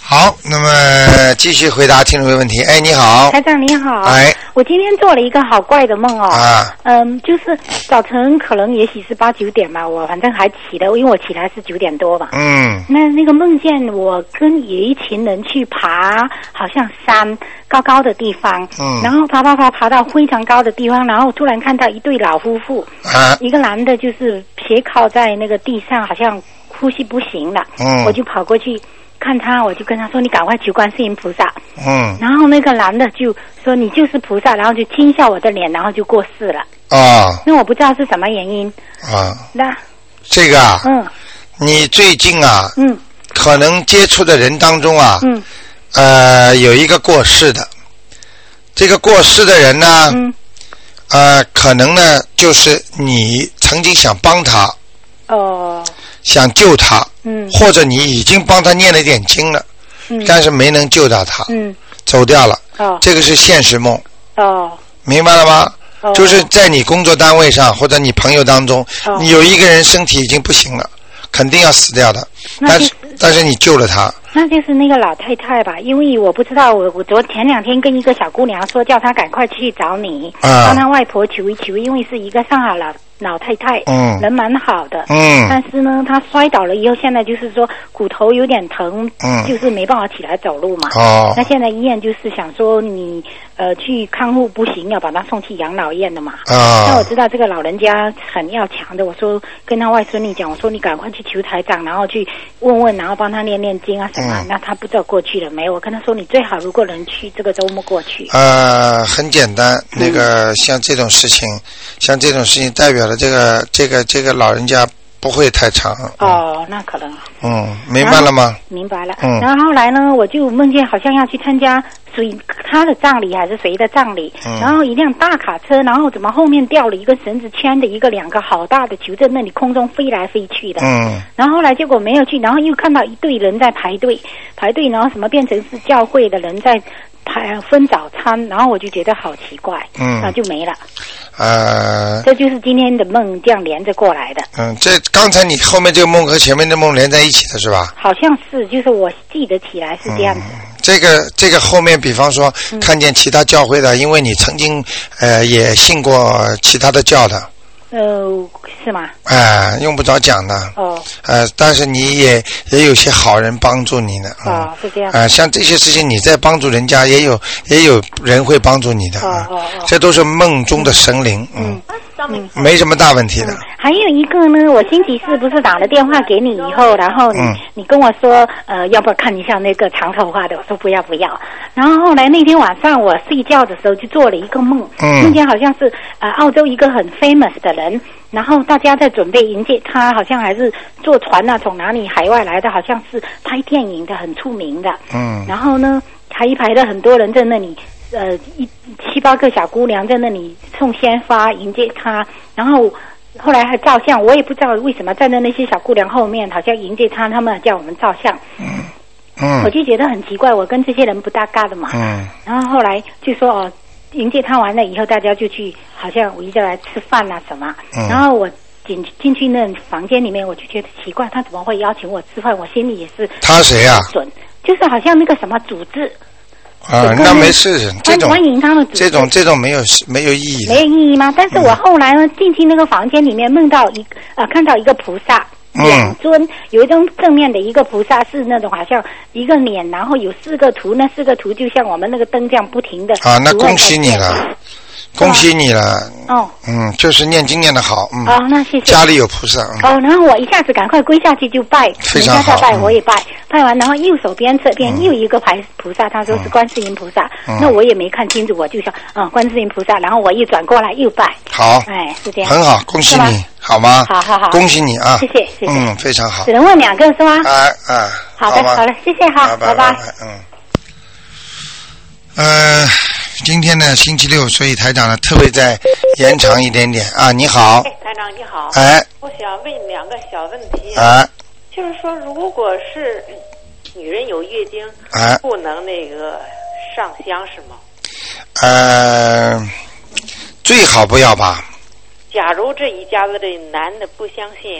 [SPEAKER 1] 好，那么继续回答听众问题。哎，你好，
[SPEAKER 13] 台长你好。
[SPEAKER 1] 哎，
[SPEAKER 13] 我今天做了一个好怪的梦哦。
[SPEAKER 1] 啊。
[SPEAKER 13] 嗯，就是早晨可能也许是八九点吧，我反正还起的，因为我起来是九点多吧。
[SPEAKER 1] 嗯。
[SPEAKER 13] 那那个梦见我跟有一群人去爬，好像山高高的地方。嗯。然后爬爬爬爬到非常高的地方，然后突然看到一对老夫妇。啊。一个男的就是斜靠在那个地上，好像呼吸不行了。嗯。我就跑过去。看他，我就跟他说：“你赶快求观世音菩萨。”嗯。然后那个男的就说：“你就是菩萨。”然后就亲笑我的脸，然后就过世了。啊。那我不知道是什么原因。啊。那。
[SPEAKER 1] 这个啊。嗯。你最近啊。嗯。可能接触的人当中啊。嗯。呃，有一个过世的，这个过世的人呢。嗯。呃，可能呢，就是你曾经想帮他。哦。想救他。嗯，或者你已经帮他念了一点经了，嗯，但是没能救到他，嗯，走掉了，哦，这个是现实梦，哦，明白了吗？哦，就是在你工作单位上或者你朋友当中，哦，你有一个人身体已经不行了，肯定要死掉的，但是但是你救了他。
[SPEAKER 13] 那就是那个老太太吧，因为我不知道，我我昨前两天跟一个小姑娘说，叫她赶快去找你，啊，帮她外婆求一求，因为是一个上海老老太太，嗯，人蛮好的，嗯，但是呢，她摔倒了以后，现在就是说骨头有点疼，嗯，就是没办法起来走路嘛，哦，那现在医院就是想说你呃去看护不行，要把她送去养老院的嘛，啊，那我知道这个老人家很要强的，我说跟他外孙女讲，我说你赶快去求台长，然后去问问，然后帮他念念经啊。嗯，那他不知道过去了没有？我跟他说，你最好如果能去这个周末过去。
[SPEAKER 1] 呃，很简单，那个、嗯、像这种事情，像这种事情代表了这个这个这个老人家不会太长。
[SPEAKER 13] 哦，那可能。
[SPEAKER 1] 嗯，明白了吗？
[SPEAKER 13] 明白了。嗯。然后后来呢，我就梦见好像要去参加谁他的葬礼还是谁的葬礼，嗯，然后一辆大卡车，然后怎么后面吊了一个绳子圈的一个两个好大的球在那里空中飞来飞去的。嗯。然后后来结果没有去，然后又看到一队人在排队排队，然后什么变成是教会的人在排分早餐，然后我就觉得好奇怪，嗯，那就没了。呃，这就是今天的梦这样连着过来的。
[SPEAKER 1] 嗯，这刚才你后面这个梦和前面的梦连在一起的是吧？
[SPEAKER 13] 好像是，就是我记得起来是这样子。嗯，
[SPEAKER 1] 这个这个后面，比方说、嗯、看见其他教会的，因为你曾经呃也信过其他的教的。
[SPEAKER 13] 呃，是吗？
[SPEAKER 1] 哎、呃，用不着讲的。哦。呃，但是你也也有些好人帮助你的。
[SPEAKER 13] 哦，嗯、是这样。
[SPEAKER 1] 呃，像这些事情，你在帮助人家，也有也有人会帮助你的。哦哦哦。这都是梦中的神灵。嗯。嗯，没什么大问题的。
[SPEAKER 13] 嗯、还有一个呢，我星期四不是打了电话给你以后，然后你、嗯、你跟我说，呃，要不要看一下那个长头发的？我说不要不要。然后后来那天晚上我睡觉的时候就做了一个梦，嗯，梦见好像是呃澳洲一个很 famous 的人，然后大家在准备迎接他，好像还是坐船啊，从哪里海外来的，好像是拍电影的，很出名的。嗯，然后呢，排一排的很多人在那里。呃，一七八个小姑娘在那里送鲜花迎接他，然后后来还照相，我也不知道为什么站在那些小姑娘后面，好像迎接他，他们叫我们照相。嗯嗯，我就觉得很奇怪，我跟这些人不搭嘎的嘛。嗯，然后后来就说哦，迎接他完了以后，大家就去，好像围着来吃饭啊什么。嗯，然后我进进去那房间里面，我就觉得奇怪，他怎么会邀请我吃饭？我心里也是
[SPEAKER 1] 他谁呀、啊？
[SPEAKER 13] 准，就是好像那个什么组织。
[SPEAKER 1] 啊，那没事，这种
[SPEAKER 13] 欢迎他们
[SPEAKER 1] 这种这种没有没有意义，
[SPEAKER 13] 没有意义吗？但是我后来呢，进去那个房间里面，梦到一呃看到一个菩萨，嗯、两尊，有一张正面的一个菩萨是那种好像一个脸，然后有四个图，那四个图就像我们那个灯这样不停的。
[SPEAKER 1] 啊，那恭喜你了。恭喜你了！哦，嗯，就是念经念得好，嗯。
[SPEAKER 13] 哦，那谢谢。
[SPEAKER 1] 家里有菩萨。嗯、
[SPEAKER 13] 哦，然后我一下子赶快跪下去就拜，
[SPEAKER 1] 非常好。
[SPEAKER 13] 人家在拜，我也拜，拜完然后右手边这边又一个牌菩萨，他说是观世音菩萨，嗯、那我也没看清楚，我就说嗯观世音菩萨，然后我一转过来又拜。
[SPEAKER 1] 好。
[SPEAKER 13] 哎，是这样。
[SPEAKER 1] 很好，恭喜你，好吗？
[SPEAKER 13] 好好好，
[SPEAKER 1] 恭喜你啊！
[SPEAKER 13] 谢谢谢谢。
[SPEAKER 1] 嗯，非常好。
[SPEAKER 13] 只能问两个是吗？
[SPEAKER 1] 啊啊。
[SPEAKER 13] 好的好的，谢谢哈，拜拜。
[SPEAKER 1] 嗯。呃。今天呢星期六，所以台长呢特别再延长一点点啊。你好，
[SPEAKER 14] 哎，台长你好，
[SPEAKER 1] 哎，
[SPEAKER 14] 我想问两个小问题
[SPEAKER 1] 啊，
[SPEAKER 14] 就是说，如果是女人有月经，
[SPEAKER 1] 啊，
[SPEAKER 14] 不能那个上香是吗？
[SPEAKER 1] 呃，最好不要吧。
[SPEAKER 14] 假如这一家子的男的不相信，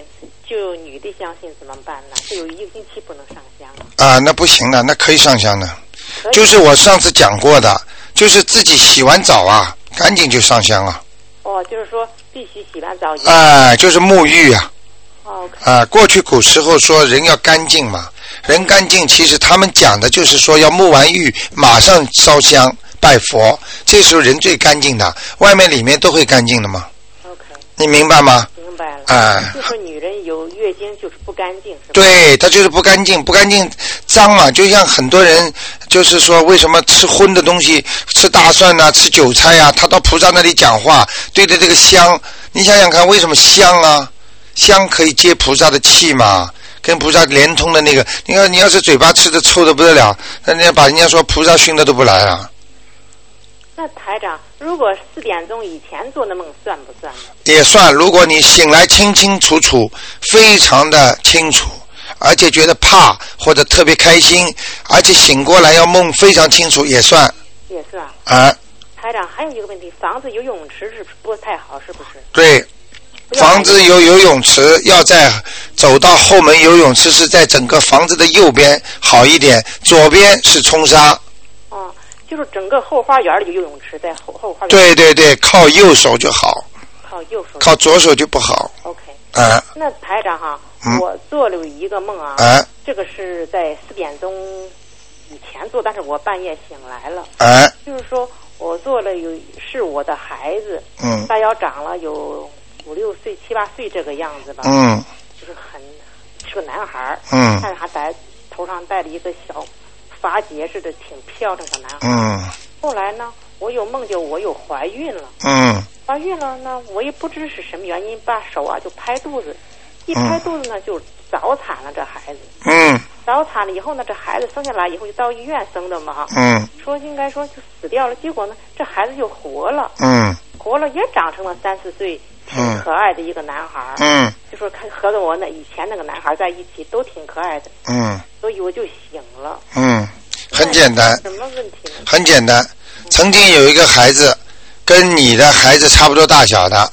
[SPEAKER 14] 就女的相信怎么办呢？就有一个星期不能上香
[SPEAKER 1] 啊，那不行的，那可以上香的。就是我上次讲过的，就是自己洗完澡啊，赶紧就上香啊。
[SPEAKER 14] 哦，就是说必须洗完澡。
[SPEAKER 1] 啊，就是沐浴啊。
[SPEAKER 14] 哦。
[SPEAKER 1] 啊，过去古时候说人要干净嘛，人干净，其实他们讲的就是说要沐完浴马上烧香拜佛，这时候人最干净的，外面里面都会干净的嘛。
[SPEAKER 14] OK。
[SPEAKER 1] 你明白吗？
[SPEAKER 14] 明白了。
[SPEAKER 1] 啊。
[SPEAKER 14] 就是女人有月经就是不干净，是吧？
[SPEAKER 1] 对，她就是不干净，不干净脏嘛，就像很多人就是说为什么吃荤的东西，吃大蒜呐、啊，吃韭菜呀、啊，他到菩萨那里讲话，对着这个香，你想想看，为什么香啊？香可以接菩萨的气嘛，跟菩萨连通的那个。你看，你要是嘴巴吃的臭的不得了，那人家把人家说菩萨熏的都不来了。
[SPEAKER 14] 那台长，如果四点钟以前做的梦算不算呢？
[SPEAKER 1] 也算，如果你醒来清清楚楚，非常的清楚，而且觉得怕或者特别开心，而且醒过来要梦非常清楚，也算。
[SPEAKER 14] 也算。
[SPEAKER 1] 啊。
[SPEAKER 14] 台长，还有一个问题，房子有泳池是不太好，是不是？
[SPEAKER 1] 对。房子有游泳池，要在走到后门游泳池是在整个房子的右边好一点，左边是冲沙。
[SPEAKER 14] 哦，就是整个后花园里游泳池在后后花园。
[SPEAKER 1] 对对对，靠右手就好。
[SPEAKER 14] 靠右手。
[SPEAKER 1] 靠左手就不好。
[SPEAKER 14] OK。
[SPEAKER 1] 啊。
[SPEAKER 14] 那台长哈，
[SPEAKER 1] 嗯、
[SPEAKER 14] 我做了一个梦啊，
[SPEAKER 1] 啊
[SPEAKER 14] 这个是在四点钟以前做，但是我半夜醒来了。
[SPEAKER 1] 啊。
[SPEAKER 14] 就是说我做了有是我的孩子，
[SPEAKER 1] 嗯，
[SPEAKER 14] 大约长了有五六岁、七八岁这个样子吧，
[SPEAKER 1] 嗯，
[SPEAKER 14] 就是很是个男孩，
[SPEAKER 1] 嗯，
[SPEAKER 14] 但是他戴头上戴了一个小发结似的，挺漂亮的男孩。
[SPEAKER 1] 嗯。
[SPEAKER 14] 后来呢，我又梦见我又怀孕了。
[SPEAKER 1] 嗯。
[SPEAKER 14] 怀孕了呢，我也不知是什么原因，把手啊就拍肚子，一拍肚子呢、嗯、就早产了这孩子。
[SPEAKER 1] 嗯。
[SPEAKER 14] 早产了以后呢，这孩子生下来以后就到医院生的嘛。
[SPEAKER 1] 嗯。
[SPEAKER 14] 说应该说就死掉了，结果呢，这孩子就活了。
[SPEAKER 1] 嗯。
[SPEAKER 14] 活了也长成了三四岁。挺可爱的一个男孩，
[SPEAKER 1] 嗯，
[SPEAKER 14] 就说看和着我那以前那个男孩在一起都挺可爱的，
[SPEAKER 1] 嗯，
[SPEAKER 14] 所以我就醒了，
[SPEAKER 1] 嗯，很简单，
[SPEAKER 14] 什么问题呢？
[SPEAKER 1] 很简单，曾经有一个孩子跟你的孩子差不多大小的，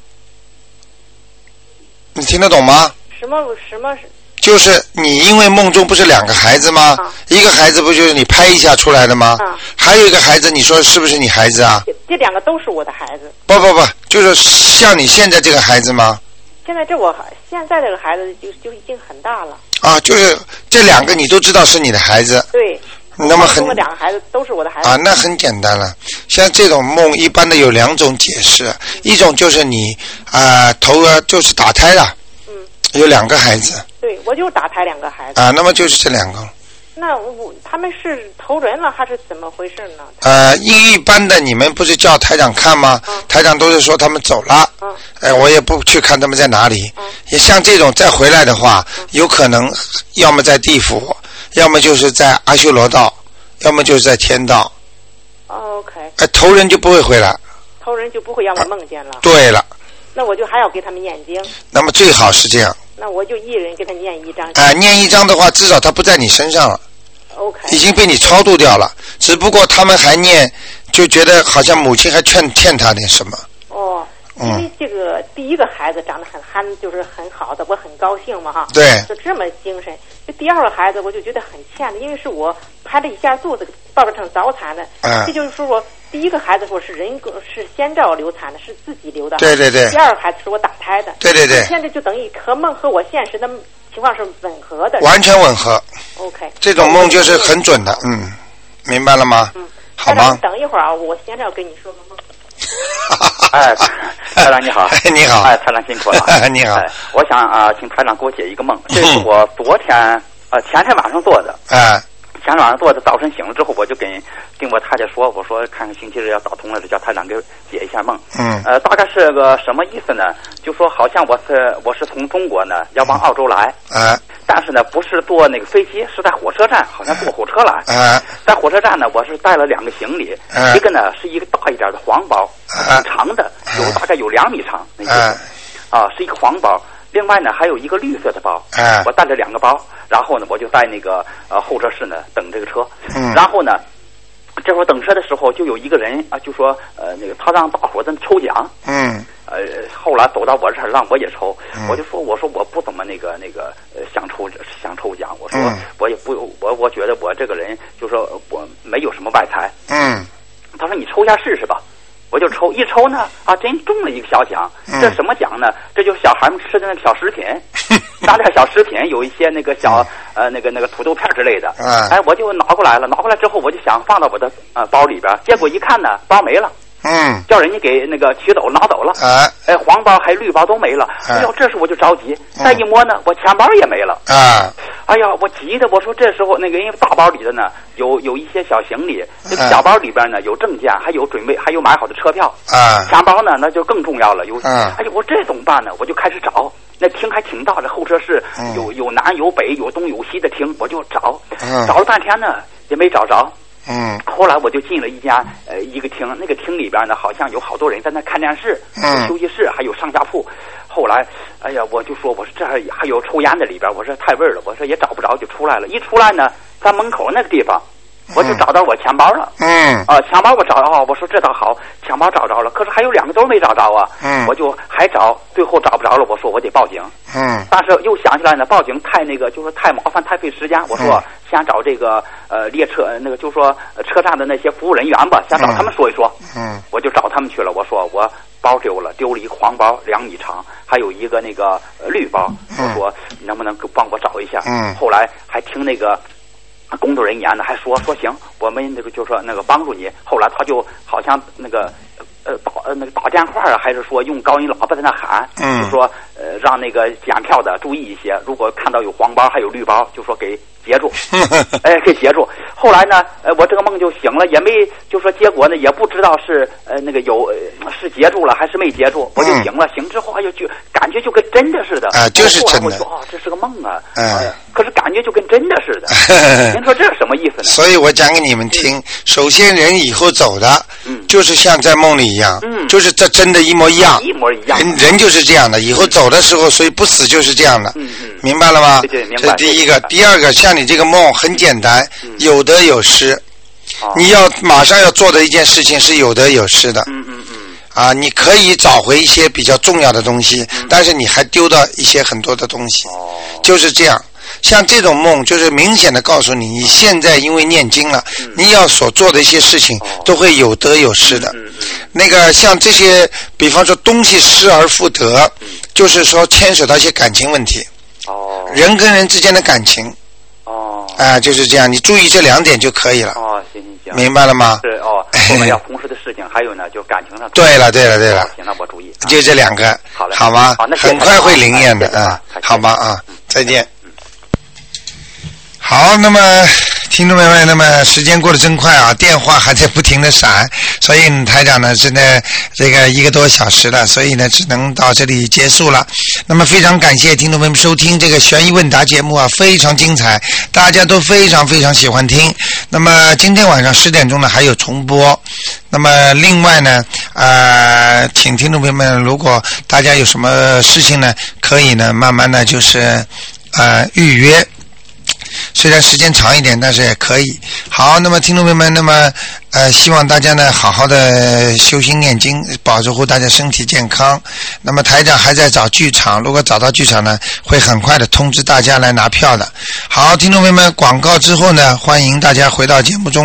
[SPEAKER 1] 你听得懂吗？
[SPEAKER 14] 什么什么？
[SPEAKER 1] 就是你因为梦中不是两个孩子吗？啊、一个孩子不就是你拍一下出来的吗？
[SPEAKER 14] 啊、
[SPEAKER 1] 还有一个孩子，你说是不是你孩子啊？
[SPEAKER 14] 这, 这两个都是我的孩子。
[SPEAKER 1] 不不不，就是像你现在这个孩子吗？
[SPEAKER 14] 现在这我现在这个孩子就就已经很大了。
[SPEAKER 1] 啊，就是这两个你都知道是你的孩子。
[SPEAKER 14] 对。
[SPEAKER 1] 那么很。
[SPEAKER 14] 这两个孩子都是我的孩子。
[SPEAKER 1] 啊，那很简单了。像这种梦，一般的有两种解释，一种就是你啊、呃、头儿就是打胎了。嗯。有两个孩子。
[SPEAKER 14] 对，我就打胎两个孩子。
[SPEAKER 1] 啊，那么就是这两个。
[SPEAKER 14] 那我他们是投人了还是怎么回事呢？
[SPEAKER 1] 呃，一一般的你们不是叫台长看吗？嗯、台长都是说他们走了。嗯。哎、呃，我也不去看他们在哪里。嗯。也像这种再回来的话，嗯、有可能要么在地府，要么就是在阿修罗道，要么就是在天道。
[SPEAKER 14] 哦 OK。
[SPEAKER 1] 哎、呃，投人就不会回来。
[SPEAKER 14] 投人就不会让我梦见了。
[SPEAKER 1] 啊、对了。
[SPEAKER 14] 那我就还要给他们念经。
[SPEAKER 1] 那么最好是这样。
[SPEAKER 14] 那我就一人给他念一张。
[SPEAKER 1] 啊、呃，念一张的话，至少他不在你身上了。
[SPEAKER 14] OK。
[SPEAKER 1] 已经被你超度掉了，只不过他们还念，就觉得好像母亲还欠欠他点什么。
[SPEAKER 14] 哦。因为这个第一个孩子长得很憨，就是很好的，我很高兴嘛哈。
[SPEAKER 1] 对。
[SPEAKER 14] 就这么精神。就第二个孩子，我就觉得很欠的，因为是我拍了一下肚子，报告成早产的。嗯。这就是说我第一个孩子说是人工是先兆流产的，是自己流的。
[SPEAKER 1] 对对对。
[SPEAKER 14] 第二个孩子是我打胎的。
[SPEAKER 1] 对对对。
[SPEAKER 14] 现在就等于和梦和我现实的情况是吻合的。
[SPEAKER 1] 完全吻合。
[SPEAKER 14] OK。
[SPEAKER 1] 这种梦就是很准的，嗯，明白了吗？
[SPEAKER 14] 嗯。
[SPEAKER 1] 好吗？
[SPEAKER 14] 等一会儿啊，我现在要跟你说个梦。
[SPEAKER 15] 哎，台长你好。
[SPEAKER 1] 哎，你好。
[SPEAKER 15] 哎，台长辛苦了。
[SPEAKER 1] 你好。
[SPEAKER 15] 哎，我想啊、呃，请台长给我解一个梦，这是我昨天呃前天晚上做的。
[SPEAKER 1] 哎。
[SPEAKER 15] 前天晚上做的，早晨醒了之后，我就跟跟我太太说，我说看看星期日要打通了，就叫台长给解一下梦。
[SPEAKER 1] 嗯。
[SPEAKER 15] 呃，大概是个什么意思呢？就说好像我是我是从中国呢要往澳洲来。
[SPEAKER 1] 啊、嗯。
[SPEAKER 15] 但是呢，不是坐那个飞机，是在火车站，好像坐火车来。
[SPEAKER 1] 啊、嗯。
[SPEAKER 15] 在火车站呢，我是带了两个行李，
[SPEAKER 1] 嗯、
[SPEAKER 15] 一个呢是一个大一点的黄包，挺长的，有大概有两米长那个，啊、呃，是一个黄包。另外呢，还有一个绿色的包，
[SPEAKER 1] 啊、
[SPEAKER 15] 我带了两个包，然后呢，我就在那个呃候车室呢等这个车，
[SPEAKER 1] 嗯、
[SPEAKER 15] 然后呢， 这会儿等车的时候，就有一个人啊，就说呃，那个他让大伙在那抽奖。
[SPEAKER 1] 嗯。
[SPEAKER 15] 呃，后来走到我这儿，让我也抽，嗯、我就说，我说我不怎么那个那个呃想抽想抽奖，我说、嗯、我也不我我觉得我这个人就说我没有什么外财。
[SPEAKER 1] 嗯。
[SPEAKER 15] 他说你抽一下试试吧。我就抽一抽呢，啊，真中了一个小奖。嗯、这什么奖呢？这就是小孩们吃的那个小食品，拿点小食品，有一些那个小呃那个那个土豆片之类的。嗯、哎，我就拿过来了，拿过来之后我就想放到我的呃包里边，结果一看呢，包没了。
[SPEAKER 1] 嗯，
[SPEAKER 15] 叫人家给那个取走拿走了。
[SPEAKER 1] 哎，
[SPEAKER 15] 哎，黄包还绿包都没了。哎呦，这时我就着急，再一摸呢，我钱包也没了。
[SPEAKER 1] 啊，
[SPEAKER 15] 哎呀，我急的，我说这时候那个因为大包里的呢有有一些小行李，这个小包里边呢有证件，还有准备还有买好的车票。啊，钱包呢那就更重要了，有。啊，哎呦，我这怎么办呢？我就开始找。那厅还挺大的，后车室有有南有北有东有西的厅，我就找，找了半天呢也没找着。
[SPEAKER 1] 嗯，
[SPEAKER 15] 后来我就进了一家呃一个厅，那个厅里边呢好像有好多人在那看电视，嗯，休息室还有上下铺。后来，哎呀，我就说我说这还有抽烟的里边，我说太味儿了，我说也找不着，就出来了。一出来呢，在门口那个地方，我就找到我钱包了。
[SPEAKER 1] 嗯，
[SPEAKER 15] 啊，钱包我找着，我说这倒好，钱包找着了，可是还有两个都没找着啊。嗯，我就还找，最后找不着了，我说我得报警。
[SPEAKER 1] 嗯，
[SPEAKER 15] 但是又想起来呢，报警太那个，就说太麻烦，太费时间。我说、嗯、先找这个呃列车那个，就说、呃、车站的那些服务人员吧，先找他们说一说。
[SPEAKER 1] 嗯，
[SPEAKER 15] 我就找他们去了。我说我包丢了，丢了一个黄包两米长，还有一个那个、呃、绿包。我说能不能帮我找一下？嗯，后来还听那个工作人员呢，还说说行，我们那个就说那个帮助你。后来他就好像那个。呃打呃那个打电话啊，还是说用高音喇叭在那喊，嗯，就说呃让那个检票的注意一些，如果看到有黄包还有绿包，就说给截住，哎，给截住。后来呢，呃，我这个梦就醒了，也没就说结果呢，也不知道是呃那个有、呃、是截住了还是没截住，我就醒了，嗯、醒之后哎呦就感觉就跟真的似的，
[SPEAKER 1] 啊、呃，就是真的。
[SPEAKER 15] 我说哦，这是个梦啊，
[SPEAKER 1] 嗯、呃，
[SPEAKER 15] 可是感觉就跟真的似的。您说这是什么意思呢？
[SPEAKER 1] 所以我讲给你们听，首先人以后走的，嗯，就是像在梦里一样，嗯，就是这真的一模一样，
[SPEAKER 15] 一模一样。
[SPEAKER 1] 人人就是这样的，以后走的时候，所以不死就是这样的，嗯嗯，明白了吗？
[SPEAKER 15] 对对，明白。
[SPEAKER 1] 这是第一个，第二个，像你这个梦很简单，嗯、有得有失。哦、你要马上要做的一件事情是有得有失的。
[SPEAKER 15] 嗯嗯嗯。
[SPEAKER 1] 啊，你可以找回一些比较重要的东西，嗯、但是你还丢到一些很多的东西。哦。就是这样。像这种梦，就是明显的告诉你，你现在因为念经了，嗯、你要所做的一些事情都会有得有失的。嗯嗯、那个像这些，比方说东西失而复得，嗯、就是说牵扯到一些感情问题。
[SPEAKER 15] 哦。
[SPEAKER 1] 人跟人之间的感情。
[SPEAKER 15] 哦。
[SPEAKER 1] 啊、呃，就是这样，你注意这两点就可以了。
[SPEAKER 15] 哦，行行行。
[SPEAKER 1] 明白了吗？
[SPEAKER 15] 是哦，后面要从事的事情，还有呢，就感情上。
[SPEAKER 1] 对了，对了，对了。
[SPEAKER 15] 行，那我注意。
[SPEAKER 1] 就这两个。
[SPEAKER 15] 好嘞。
[SPEAKER 1] 好吗？
[SPEAKER 15] 好，那
[SPEAKER 1] 很快会灵验的啊，好吗？啊，再见。好，那么听众朋友们，那么时间过得真快啊，电话还在不停的闪，所以台长呢，真的这个一个多小时了，所以呢，只能到这里结束了。那么非常感谢听众朋友们收听这个悬疑问答节目啊，非常精彩，大家都非常非常喜欢听。那么今天晚上十点钟呢还有重播。那么另外呢，呃，请听众朋友们，如果大家有什么事情呢，可以呢慢慢的就是呃预约。虽然时间长一点，但是也可以。好，那么听众朋友们，那么呃，希望大家呢好好的修心念经，保护大家身体健康。那么台长还在找剧场，如果找到剧场呢，会很快的通知大家来拿票的。好，听众朋友们，广告之后呢，欢迎大家回到节目中。